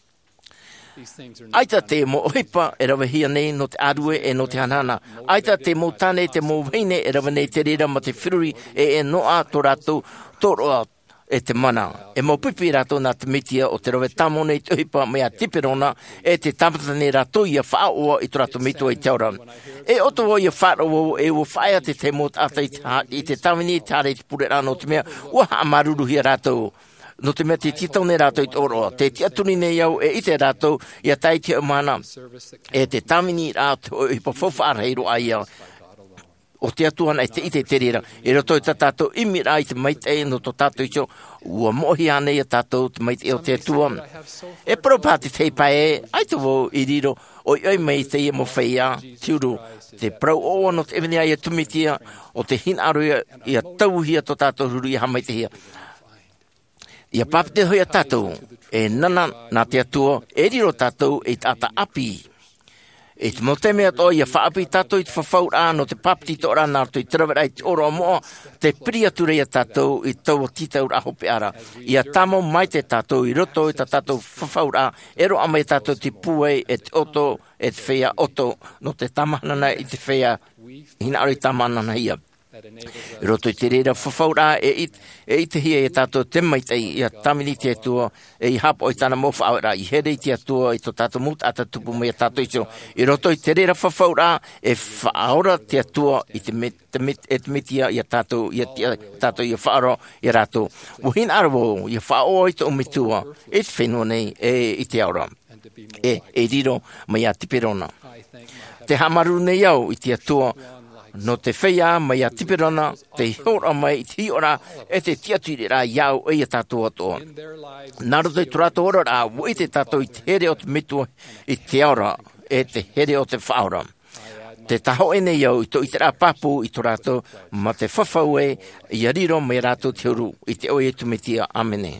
Aita te mo ohipa e rawa hia nei no te arue e no te hanana. Aita te mo tane te mo wahine e rawa nei te rira ma te whiruri e e noa tō rātou tōroa e te mana. E mo pipi rātou nā te mitia o te rawa tamo nei te ohipa mea tiperona e te tamata nei rātou ia whaoa i tō rātou mitua i taura. E oto o ia whaoa e o whaia te te mo ata i te tamini i te hare i te pure rāno te mea ua haa maruru hia rātou. no te mea te titau ne rātou i te oroa. Te tia tuni ne iau e i te rātou i a tai te umana e te tamini rātou i pa whawhāreiro ai ia o te atuana e te i te terera. E roto i ta tātou imi rā i te maitei no to tātou i tio ua mohi ane i a tātou te maitei o te atua. E propāti te pae ai te wau i riro o i oi mei te ia mo whaia tiuru te prau o no te ewenea i a tumitia o te hin aru i a tauhia to tātou huru i hamai te hia. Ia papite hoi a tātou e nana nā te atua e riro tātou e tāta api. E te mo te mea to ia whaapi tātou i te whawhaura no te papiti to ora nā to i terawera i te oro moa te priature ia tātou i tau o titaura hope ara. Ia tamo mai te tātou i roto i ta tātou whawhaura ero ama i tātou te puei e te oto e te whea oto no te tamahanana i te whea hina ari tamahanana ia. I roto i te reira whawhaura e it e i te hia e tātou te maitei i a tamini te atua e i hapo i tāna mo whaura i here i te atua i to tātou mut ata tupu mai a tātou i tio. I roto i te reira whawhaura e whaora te atua i te mit, te mit, e te mitia i a tātou i a tātou i a whaaro i a rātou. Wuhin arwo i a whao i te umitua e te whenua nei e i te aura. E, e riro mai a tipirona. Te hamaru nei au i te atua no te whea mai a tipirona, te hora mai i te hiora, e te tiaturi rā iau e a tātou atoa. Nā roto i turato ora rā, wo i te tātou i te here o te mitua i te aura, e te here o te whaura. Te taho e nei au i to i te rā papu i turato, ma te whawhau e i a riro mai rātou te uru, i te oe e tumitia amene.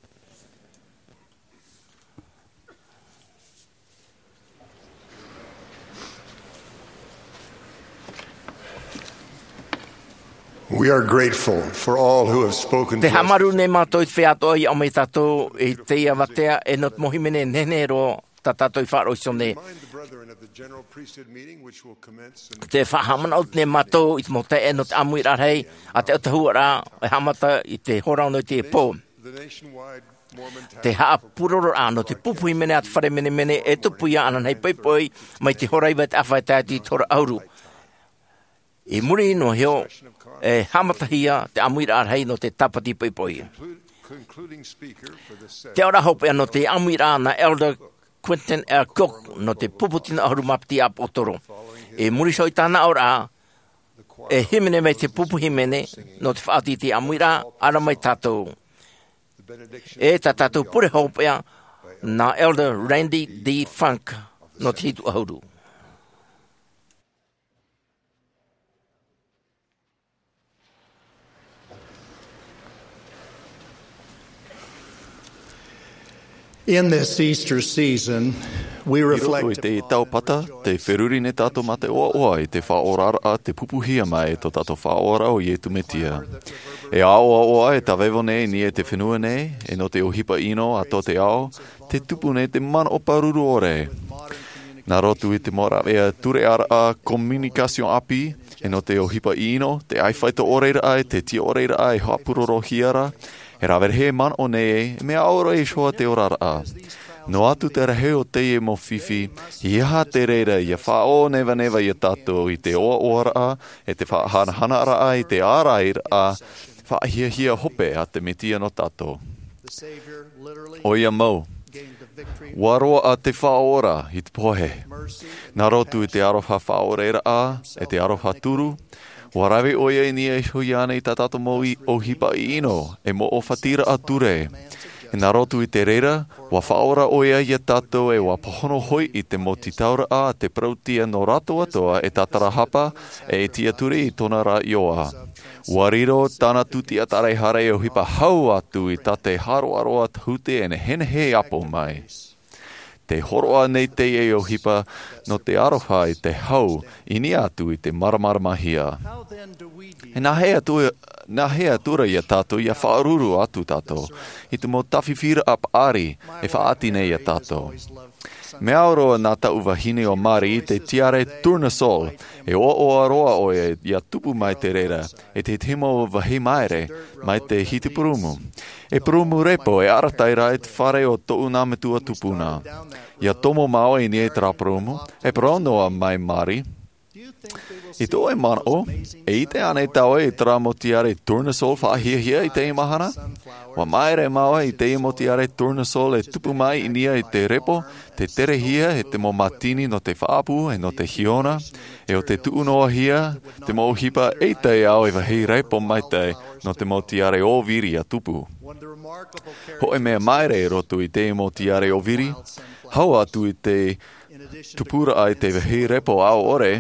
We are grateful for all who have spoken Te to us. hamaru ne mātou i te wheato i o mai tātou i te ia watea e not mohimene nene ro ta tātou i wharo i sone. Te whahamana o ne mātou i te mote e not amui rarhei a te otahua rā e hamata i te horauno i te e pō. Te haa puroro āno te pupuhi mene a te whare mene mene e tupuia ana nei poipoi mai te horaiwa te awhai tāti tora auru. I muri no heo e hamatahia te amuira arhei no te tapati poipoi. Te ora hope no te amuira na Elder Quentin L. Cook no te puputina ahuru mapti ap otoro. E muri soi tāna ora e himene me te pupuhi mene no te whaati te amuira ara mai tātou. E ta tātou pure hopea na Elder Randy D. Funk no te hitu ahuru. In this Easter season, we reflect I te taupata, te wheruri ne tātou mate oa oa i te whaorara te pupuhia mai to tātou whaora o Ietu Metia. E a oa oa e tawewo nei ni e te whenua nei, e no te ohipa ino a tō te ao, te tupu nei te man o paruru ore. Nā rotu i te mora e ture ara a komunikasyon api, e no te ohipa ino, te aiwhaito oreira ai, te tia oreira ai, hapuroro hiara, e rawer he man o nei, mea auro e shoa te orara a. No atu te rahe o te e mo whiwhi, i aha te reira i a whao newa newa i a tātou i te oa oara a, e te whaahana hana ara a, i te arair a, whaahia hia hope a te metia no tātou. O ia mau, waroa a te whaora i te pohe. Nā rotu i te aroha whaoreira a, e te aroha turu, warawe oia i nia i hui ane i tā tātou mau i o hipa i ino, e mo o whatira a ture. E nā rotu i te reira, wa whaora oia i a tātou e wa pohono hoi i te moti taura a te prautia no rato atoa e tātara hapa e e tia ture i tona ra ioa. Wariro tāna tuti a tarai hare o hipa hau atu i tā te haro aroa hute e ne hene he apo mai. Te horoa nei te e o hipa no te aroha i te hau i ni atu i te maramara mahia. E nā hea, tu, nā hea tura i a tātou i a whaaruru atu tātou, i te mo tawhiwhira ap ari e whaati nei a tātou. Me aoroa nā tau wahine o Mari i te tiare turnasol, e o o aroa o e i a tupu mai te reira, e te timo wahi maere mai te hiti purumu. E purumu repo e arataira e te whare o tou nā metua tupuna. Ia tomo mao i ni e tra purumu, e pronoa mai Mari, I tō e mana o, e ite ane tau e tra mo tiare tournesol whaahia hia i te mahana. Wa maere maua i te mo tiare tournesol e tupu mai i nia i te repo, te tere hia e te mo matini no te whaapu e no te hiona, e o te tuunoa hia, te mo hipa e te au e wahi repo mai te no te mo tiare o viri a tupu. Ho e mea maere e roto i te mo tiare o viri, hau atu i te tupura ai te wahi repo au ore,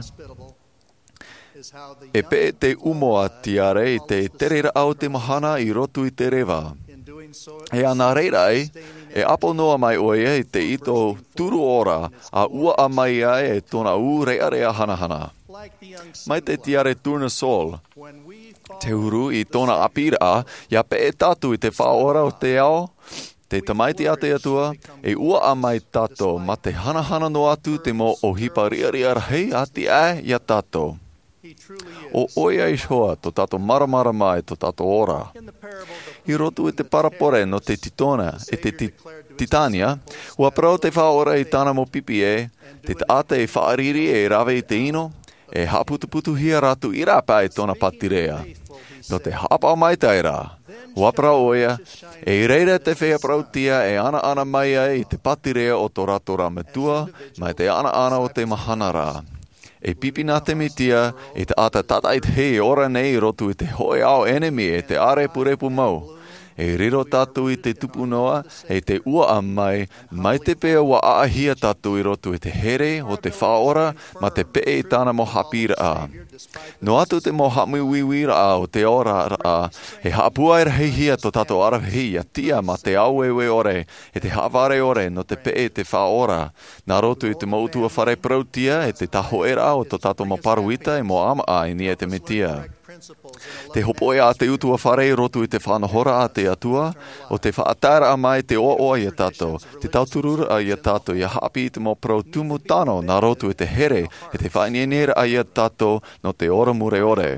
e pe te umoa tiare i te terera au te mahana i roto i te rewa. E ana reirai, e apo noa mai oia i te ito turu ora a ua a mai ai e tona u rea rea hana hana. Mai te tiare tournesol, te huru i tona apira, ia pe e tatu i te whaora o te ao, te tamaiti a te atua, e ua a mai tato, ma te hana hana no atu te mo o hipa ria ria rahei a ti ai ia tato. O oia i shoa, to tato maramara mai, to tato ora. I rotu e te parapore no te titona, e te titania, ua prau te whaora i tana mo pipi e, te taate e whaariri e rawe i te ino, e haputuputu hia ratu i rapa e tona patirea. No te hapa mai taira, ua prau oia, e i reira te whea prautia e ana ana mai ai i te patirea o to ratora metua, mai te ana ana o te mahanara. E pipina te mitia, e te ata tatait hei ora nei rotu i te hoi au enemi e te are purepu mau. E riro tatu i te tupu noa, e te ua a mai, mai te pea wa aahia tatu i rotu i te here o te whaora, ma te pea i tāna mo hapira a. No atu te mo hamu wiwira a o te ora a, he hapua e rahei hia to tato arahi a tia ma te auewe ore, e te haware ore no te pea i te whaora. Nā rotu i te mautua whare prautia, e te taho era o to tato mo paruita e mo ama a i ni e te metia. Te hopoe a te utua whare rotu i te whanahora a te atua, o te whaatara a mai te o-oa i a tato, te tauturura a i a tato, i a hapi i te mo pro tumu tano nā rotu i te here, e te whainienera a i a tato no te ora mure ore.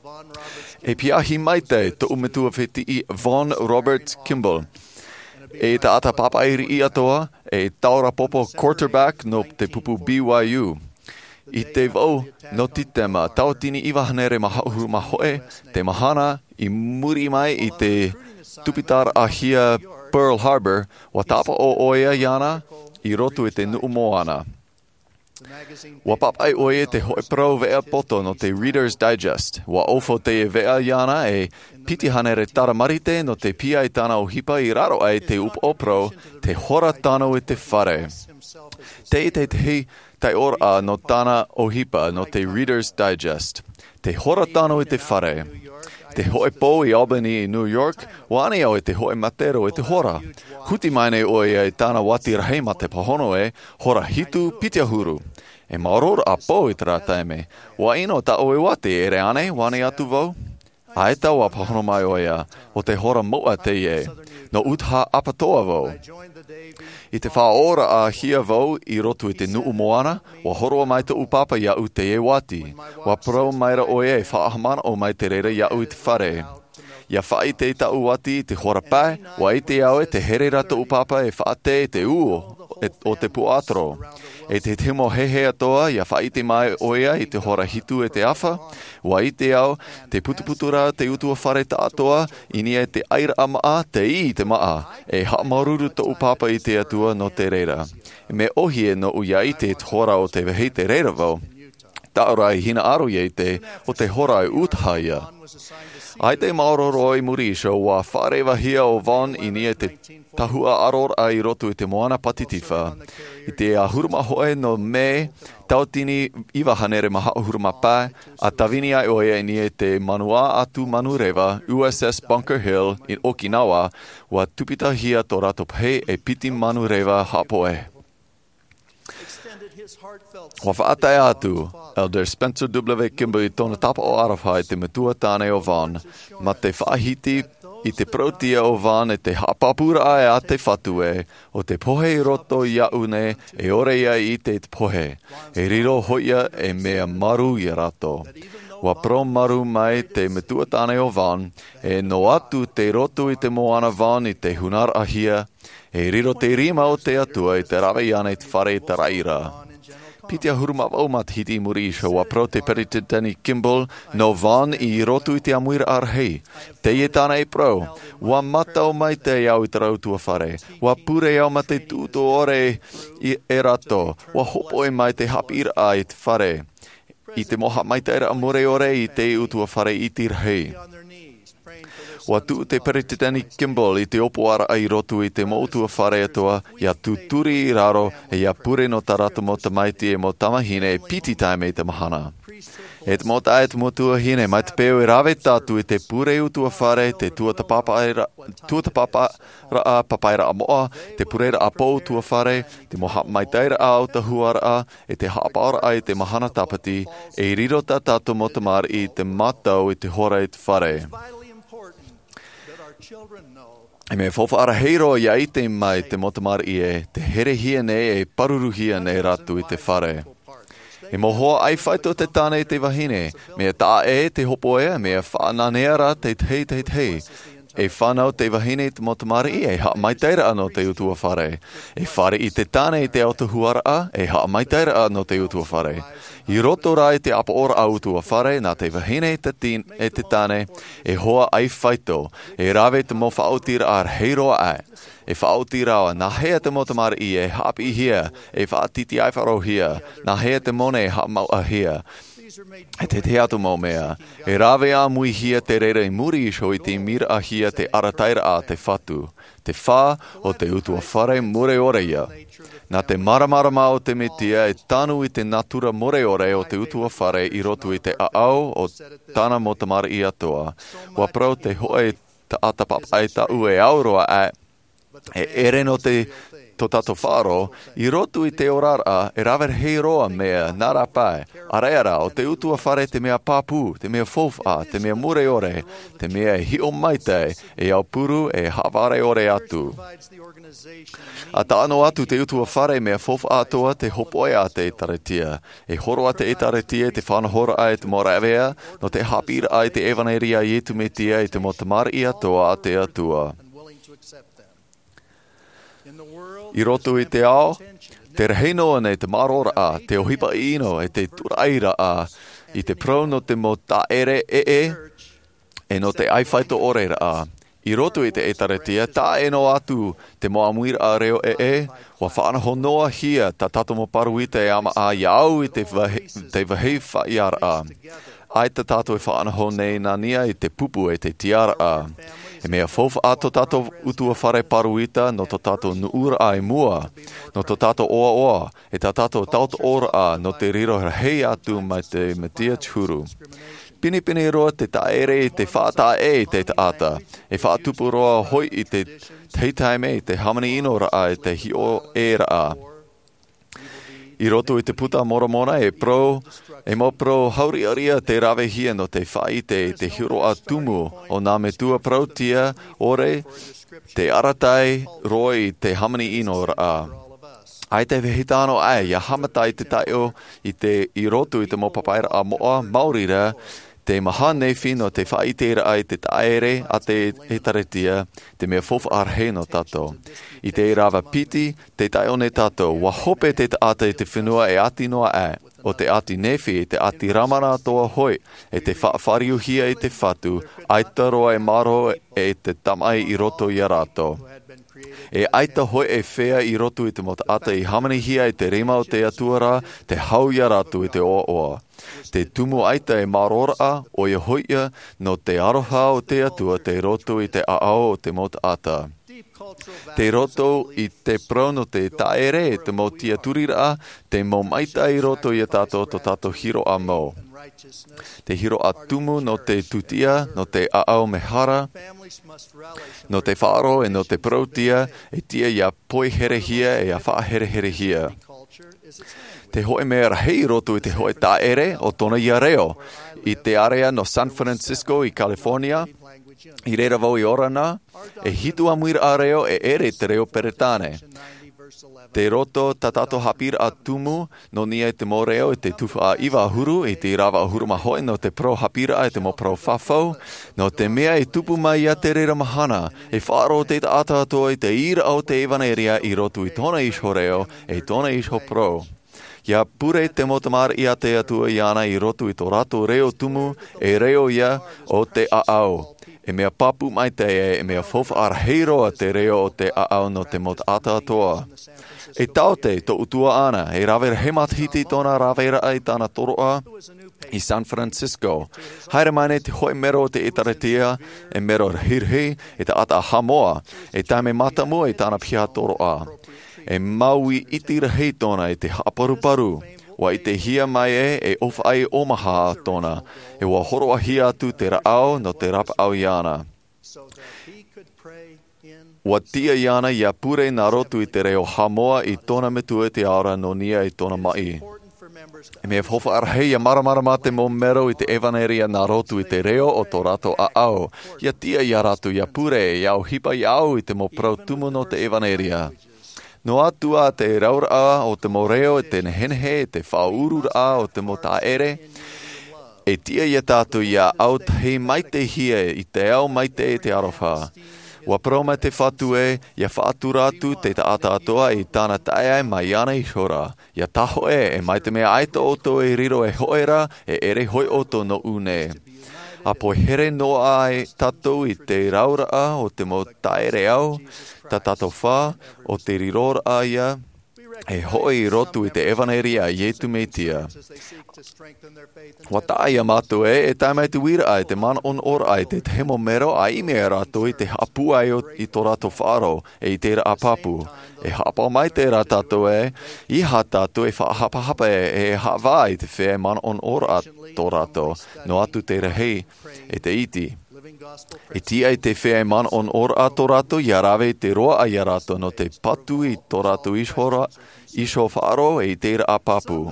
E piahi mai te, to umetua whiti i Von Robert Kimball. E ta ata papairi i atoa, e taura popo quarterback no te pupu B Y U. I te vau, no titema, tautini i wahanere mahauhuru mahoe, te mahana, i muri mai i te tupitara ahia Pearl Harbor, wa tapa o oia iana, i rotu i te nuumoana. Wa papai oia te hoe prau vea poto no te Reader's Digest, wa ofo te vea iana e piti hanere taramarite no te pia i tana o hipa i raro ai te upopro, te hora tano i te whare. Te i te te tai ora no tana o hipa no te Reader's Digest. Te hora tano i te whare. Te hoe po i Albany i New York, wani au e te hoe matero i te hora. Huti maine oia i tana wati rahema te pahono e, hora hitu pitiahuru. E maorora a po i tera taime. Wa ino ta oe wati ere ane, wani atu vau? A e tau a pahono mai oia, o te hora moa te ie. No utha apatoa vau. I te whaora a hia vau i rotu i te nuu moana, wa horoa mai te upapa ia u te e wati. Wa pro maira oe e whaahamana o mai te reira ia u i te whare. Ia whai te ita uwati i te hora pai, wa i te au e te here rata upapa e whaate e te uo o te puatro. E te temo hehe atoa, ia whai te mai oea i te hora hitu e te awha, wa i te au, te putuputura te utua whare ta atoa, ini e te aira amaa, te i te maa, e haamaruru to upapa i te atua no te reira. E me ohie no uia i te hora o te wehi te reira vau, taurai hina aro i te o te hora i uthaia. Ai te maororo i Murisho wa wharewa hia o Von i ni e te tahua aror ai rotu i te moana patitifa. I te ahuruma hoe no me tautini iwa hanere maha ahuruma pai, a tawini ai oia i ni e te manua atu manurewa U S S Bunker Hill in Okinawa wa tupita hia to rato phe e piti manurewa hapoe. Wa whaatai atu, Elder Spencer W. Kimball i tōna tapa o arawhai te metua tāne o Von, ma te whaahiti i te protia o Von e te hapapura ai a te whatue, o te pohe i roto i aune e ore ia i te pohe, e riro hoia e mea maru i rato. Wa pro maru mai te metua tāne o Von, e no atu te roto i te moana Von i te hunar ahia, e riro te rima o te atua i te rawe iane te whare te raira. Pitia huruma au mat hiti muri isho wa pro te perite Danny Kimball no van I rotu I te amuira ar hei. Te e tāna e pro. Wa matau mai te au I te rautua whare. Wa pure au ma te tūto ore I e rato. Wa hopo e mai te hapira a I te whare. I te moha mai te era amore ore I te utua whare I te rhei. Wa tu te perite Danny Kimball I te opo ara ai rotu I te moutua whare atua ia tuturi I raro e ia pure no tarata mo te maiti e mo tamahine e piti taime I te mahana. E te mota e te motua hine mai te peo I rave tātu I te pure utua whare te tua te papaira tua te papa raa papaira a moa te pureira a pou tua whare te moha mai teira a o te huara a e te hapaora ai te mahana tapati e riro ta tātu mo te mar I te matau I te hora I te whare. E me fofa ara heiro ia I te mai te motamar I e, te here hia nei e paruruhia nei ratu I te whare. E mohoa ai whaito te tāne I te wahine, mea tā e te hopo e, mea whaananeara te tei te tei. E whanau te wahine te motamar I e, haa mai teira ano te utua whare. E whare I te tāne I te autohuara a, e haa mai teira ano te utua whare. I roto rai te apa ora au tua whare, nā te wahine te tin, e te tāne, e hoa ai whaito, e rawe te mo whaotira ar heiroa ai. E whaotira awa, nā hea te motamara I e hapi hia, e whaatiti ai wharo hia, nā hea te mone e hamau a hia. E te te atu mau mea, e rawe a mui hia te reira I muri isho I te mira a hia te arataira a te whatu, te whā o te utua whare mure ore ia. Nā te maramarama o te metia e tanu I te natura more ore o te utua whare I rotu I te aau o tāna motamara I atoa. Wa prau te hoe ta atapap ai ta ue auroa e, e ere no te to tato wharo, I rotu I te orara e rawer hei roa mea nara pai. Areara o te utua whare te mea papu, te mea fofa, te mea mure ore, te mea hi o maite, e au puru e haware ore atu. A tāno atu te utua whare mea fofa atoa te hopoe a te etaretia. E horo a te etaretia te whanahora ai te morawea, no te hapira ai te evaneria I etu metia I te motamara I atoa a te atua. I roto I te ao, te reheinoa nei te marora a, te ohipa ino e te turaira a, I te pro no te mo ta ere e e, e no te aiwhaito oreira a. I roto I te etaretia, ta e no atu te mo amuira a reo e e, wa whaanaho noa hia ta tato mo paruita e ama a iau I te wahei whaiara a. Ai ta tato e whaanaho nei nania I te pupu e te tiara a. E mea fofa ato tato utua whare paruita no to tato nuura ai mua, no to tato oa oa, e ta tato tauta ora a no te riro hei atu mai te metia tūru. Pini pini roa te taere I te whāta e te taata, e whaatupu roa hoi I te teitaime I te hamani inora a e te hio era a. I roto I te puta moramona e pro, e mo pro hauri aria te rawe hia no te whaite I te hiro a tumu o nā me tua prautia ore te aratai roi te hamani inora a. Ai te vehitano ai, ia hamatai te taio I te I roto I te mopapaira a moa maurira, te maha nefi no te whaitera ai te taere a te etaretia, te mea fofa arhe no tato. I te rawa piti, te taione tato, wa hope te taata I te whenua e ati noa e, o te ati nefi e te ati ramana toa hoi, e te whaariuhia I te whatu, aitaroa e maro e te tamai I roto I rato. E aita hoi e whea I roto I te mota ata I hamanihia I te rima o te atuara, te hau I ratu I te oa oa. Te tumu aita e marora o ia hoia no te aroha o te atua te roto I te aao o te mota ata. Te roto I te prono te taere e te mo tia turira, te mo maita I roto I tato to tato hiro a mo. Te hiro a tumu no te tutia, no te aao mehara, no te wharo e no te protia, e tia ia poi herehia e a wha hereherehia. Te hoe mea rahei roto I te hoe taere o tona ia reo. I te area no San Francisco I California, I reira vau I orana, e hitu amuira a reo e ere te reo peretane. Te roto tatato hapira a tumu no nia I te moreo I te tufa a iwa huru, I te rawa a huru mahoi no te pro hapira a te mo pro fafau, no te mea I tupu mai a te reira mahana, e wharo te ta ata atoa I te ira au te evaneria I roto I tona isho reo, e tona isho pro. Ia pure te motamar ia te atua iana i roto i tō rato reo tumu e reo ia o te aao. E mea papu mai te e, e mea fofa arheiroa te reo o te aao no te mot ata atoa. E tau te to utua ana, e rawera he mathiti tōna rawera ai tāna toroa i San Francisco. Haere mane te hoi mero te itaratia, e mero hirhi, e te ata hamoa, e taime mata mua i tāna pia toroa. E maui itirahi tōna e te haparuparu. Wa i te hia mai e, e of ai omaha tōna, e wa horoa hia atu te raao no te rapa au iana. Wa tia iana ia pure nā rotu i te reo hamoa i tōna metua te aora no nia i tōna mai. E mea whofa arhei a maramara mā te mō mero i te evaneria nā rotu i te reo o tō rato a au. Ia tia ia ratu ia pure e au hipa i au i te mō prau tumu no te evaneria. No atua te raura o te moreo e te nehenhe e te whaurura o te mota ere. E tia ia tātu ia au hei maite hie i te au maite e te arofa. Wa proma te whatu e, ia whaatura atu te ta ata atoa i tāna tae ai mai ana i hora. Ia taho e, e mai te mea aita oto e riro e hoera e ere hoi oto no une. A po here no ai tatou i te raura o te mo taere au, ta tatou wha o te rirora ia, e hoi rotu i te evaneria i etu meitia. Wa taia mātou e, e taimai te wira ai, te man on ora ai, te te hemo mero a imea rato i te hapu ai o, i tō rato wharo, e i te ra apapu. E hapa mai te ra tātou e, i ha tātou e whaahapa hapa e, e hawa i te whea man on ora tō rato, no atu te rehei, e te iti. E tia i te whea man on ora tō rato, ia rawe te roa ai a rato, no te patu i tō rato ishora, isho wharo e i te ra apapu.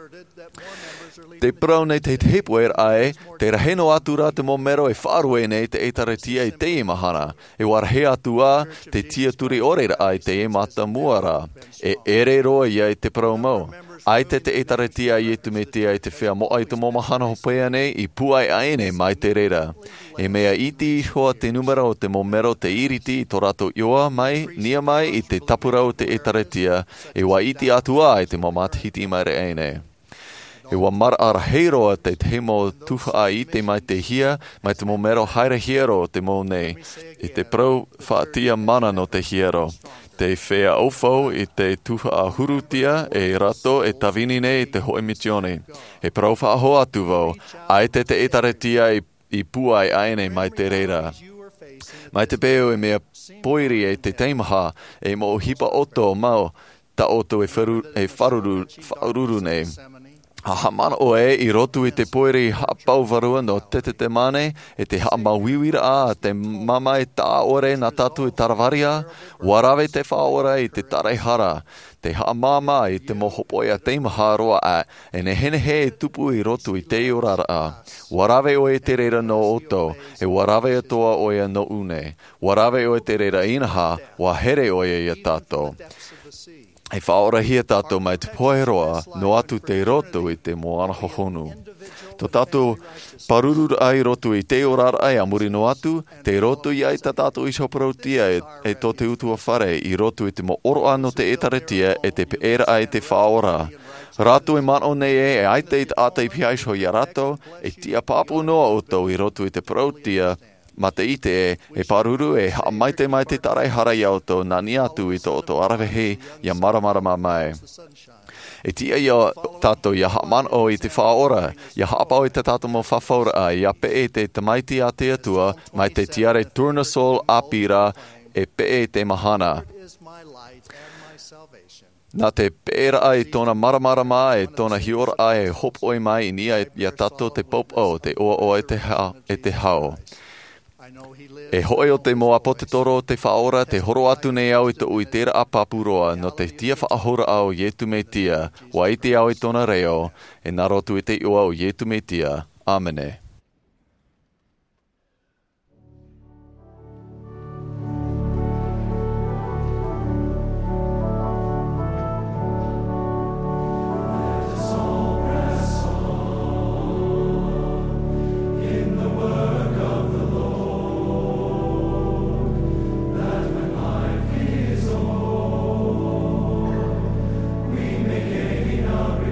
Te prau nei te tepuer ai, te raheno atura te momero e wharue nei te etaratia i te imahana. E warhe atua te tia turi orera ai te emata muara. E ere roa ia i te prau mau. Ai te te etaratia i etu me tia i te whea moa i te momahana hopea nei i puai aene mai te rera. E mea iti i hoa te numera o te momero te iriti i tō rato ioa mai, nia mai i te tapura o te etaratia. E wa iti atua i te momatahiti mai re aene. E wa mara ara heiroa te te mo tuha a i te mai te hia, mai te momero haere hiero te mo nei. I te prau whaatia mana no te hiero. Te whea aufau i te tuha a hurutia e rato e tawini nei te hoe mitione. E prau whaaho atu vau, ai te te etaretia i, i puai aene mai te reira. Mai te peo e mea poiri e te teimaha e mo hipa oto mau, ta oto e, wharu, e wharuru, wharuru nei. Ha mana o e i rotu i te poiri ha pauvarua no te te te mane e te ha mawiwira a te mama e tā ore na tatu i taravaria, warawe te whaora i te tareihara, te ha mama i te mohopoia teimaha roa a, e ne hene he e tupu i rotu i te orara a. Warawe o e te reira no oto, e warawe atoa o e no une, warawe o e te reira inaha, wa here o e ia tātou. E whaora hia tātou mai te poeroa no atu te roto i te moana hohonu. Tō tātou parururu ai roto i te orara ai amuri no atu, te roto i ai ta tātou i soparautia e, e tō te utua whare i roto i te mo oro ano te etaretia e te peera ai te whaora. Rato e mano nei e e ai te i te ata i piaisho i a rato, e tia papu noa oto i roto i te parautia, ma te ite e, e paruru e ha mai te mai te tarai hara i auto na ni atu i tō oto arawehe ia maramara mai. E tia ia tātou ia ha man o i te whaora, ia hapa o i te tātou mo whawhaura a, ia pe e te tamaiti a te atua, mai te tiare turnasol apira e pe e te mahana. Nā te pēra ai tōna maramara mai, e tōna hiora ai e hop oi mai i nia ia tātou te pop o, te oa o e te, ha, e te hao. E hoi o te moa pote toro te whaora, te horo atu nei au i te ui tera a papuroa, no te tia whaahora au ietu me tia, wa i te au i tōna reo, e narotu i te ua o ietu me tia. Amene. Our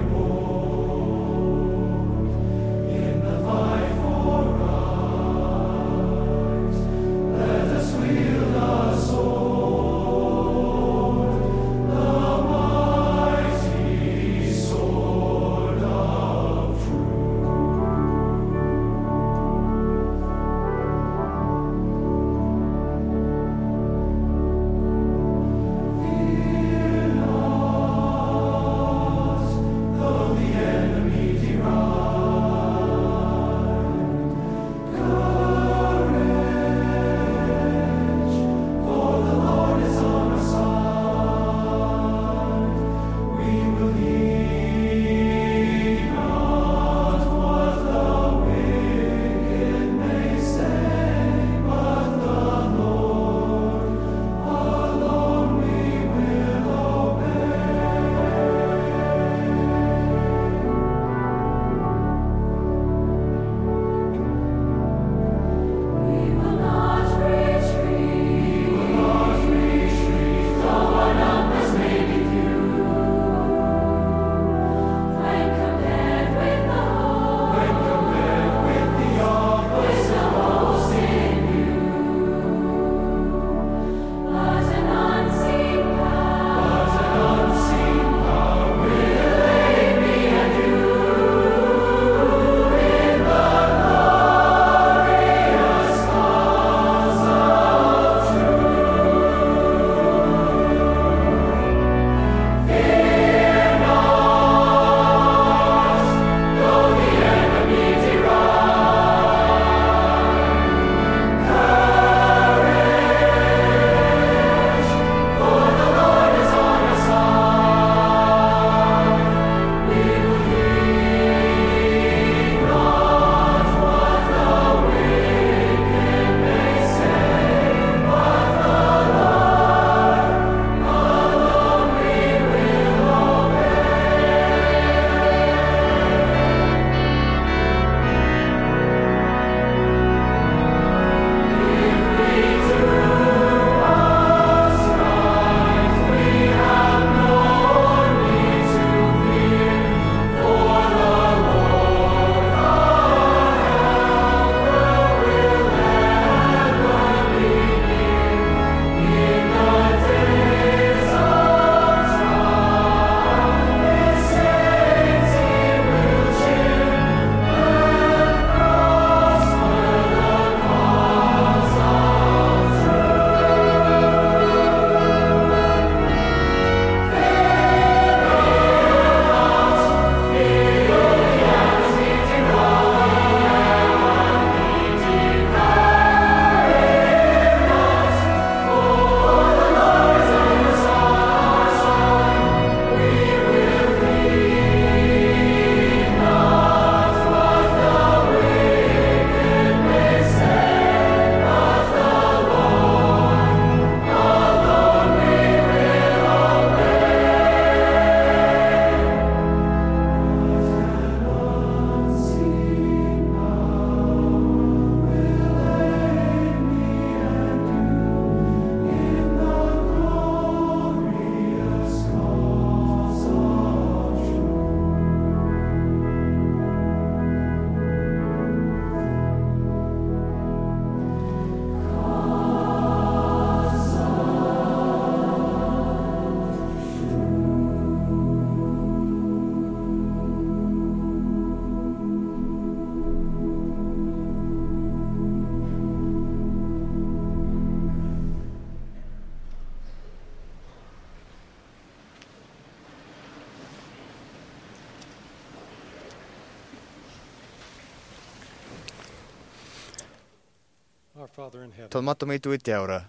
tō mato me tu e te aura.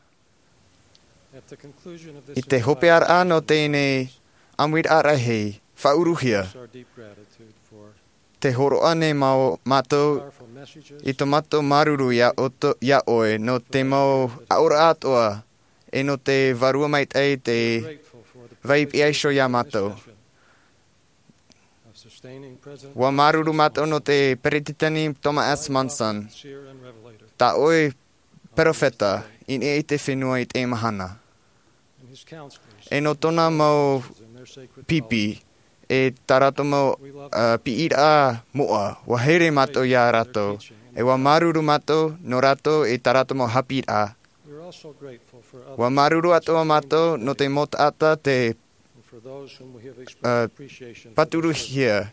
I te hope ar ano tēnei amuir ara hei, whauruhia. Te horo ane mau mato i tō mato maruru ia, oto, ia oe no te mau aura atoa e no te varua mait ei te vaip iaisho ia mato. Wa maruru mato no te perititani Thomas Manson. Ta oe profeta in e te whenua i te mahana. E no tona mau pipi e tarato mau uh, piira moa wa here mato ia rato. E wa maruru mato no rato e tarato mau hapira. Wa maruru atoa mato no te motata te uh, paturu hia.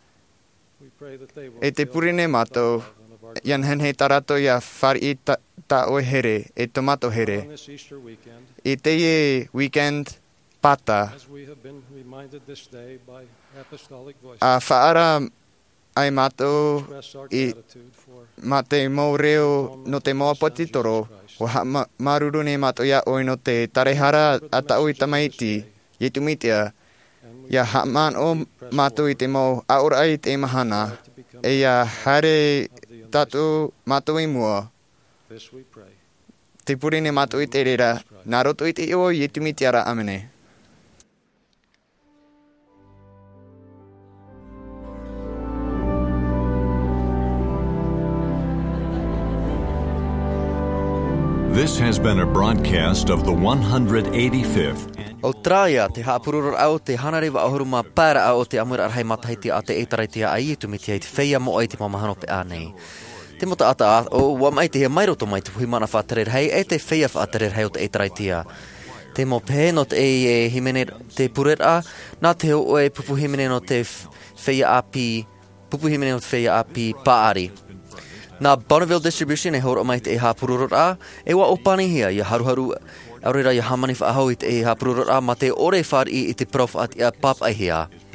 E te purine mato ian hen he tarato ia whari ta, ta oe here e tomato here. I te e weekend pata a whaara ai mato i ma te mau reo no te moa potitoro o ha ma, maruru ne mato ia oe no te tarehara a ta oi tamaiti i tumitia ia ha man o mato i te mau aura ai te mahana e ia hare tatu mato i mua te purine mato i te rera nā roto i te io i tumitia amene. This has been a broadcast of the one hundred eighty-fifth. O traia te haapururur au te hanarewa ahuruma pāra au te amura arhai matahiti a te eitaraitia a i tumitia i te wheia mo ai te mamahano pe ānei. Te mota ata o wa mai te hea mairoto mai te hui mana whāterer hei e te wheia whāterer hei o te eitaraitia. Te mo pehe no te e himene te purera, nā te o e pupu himene no te wheia api, pupu himene no te wheia api paari. Nā Bonneville Distribution e horo mai te e hapururur a, e wa opani hia i haruharu aurera i hamani whaahau i te e hapururur a, ma te ore whari i te prof at i a pap ai hia.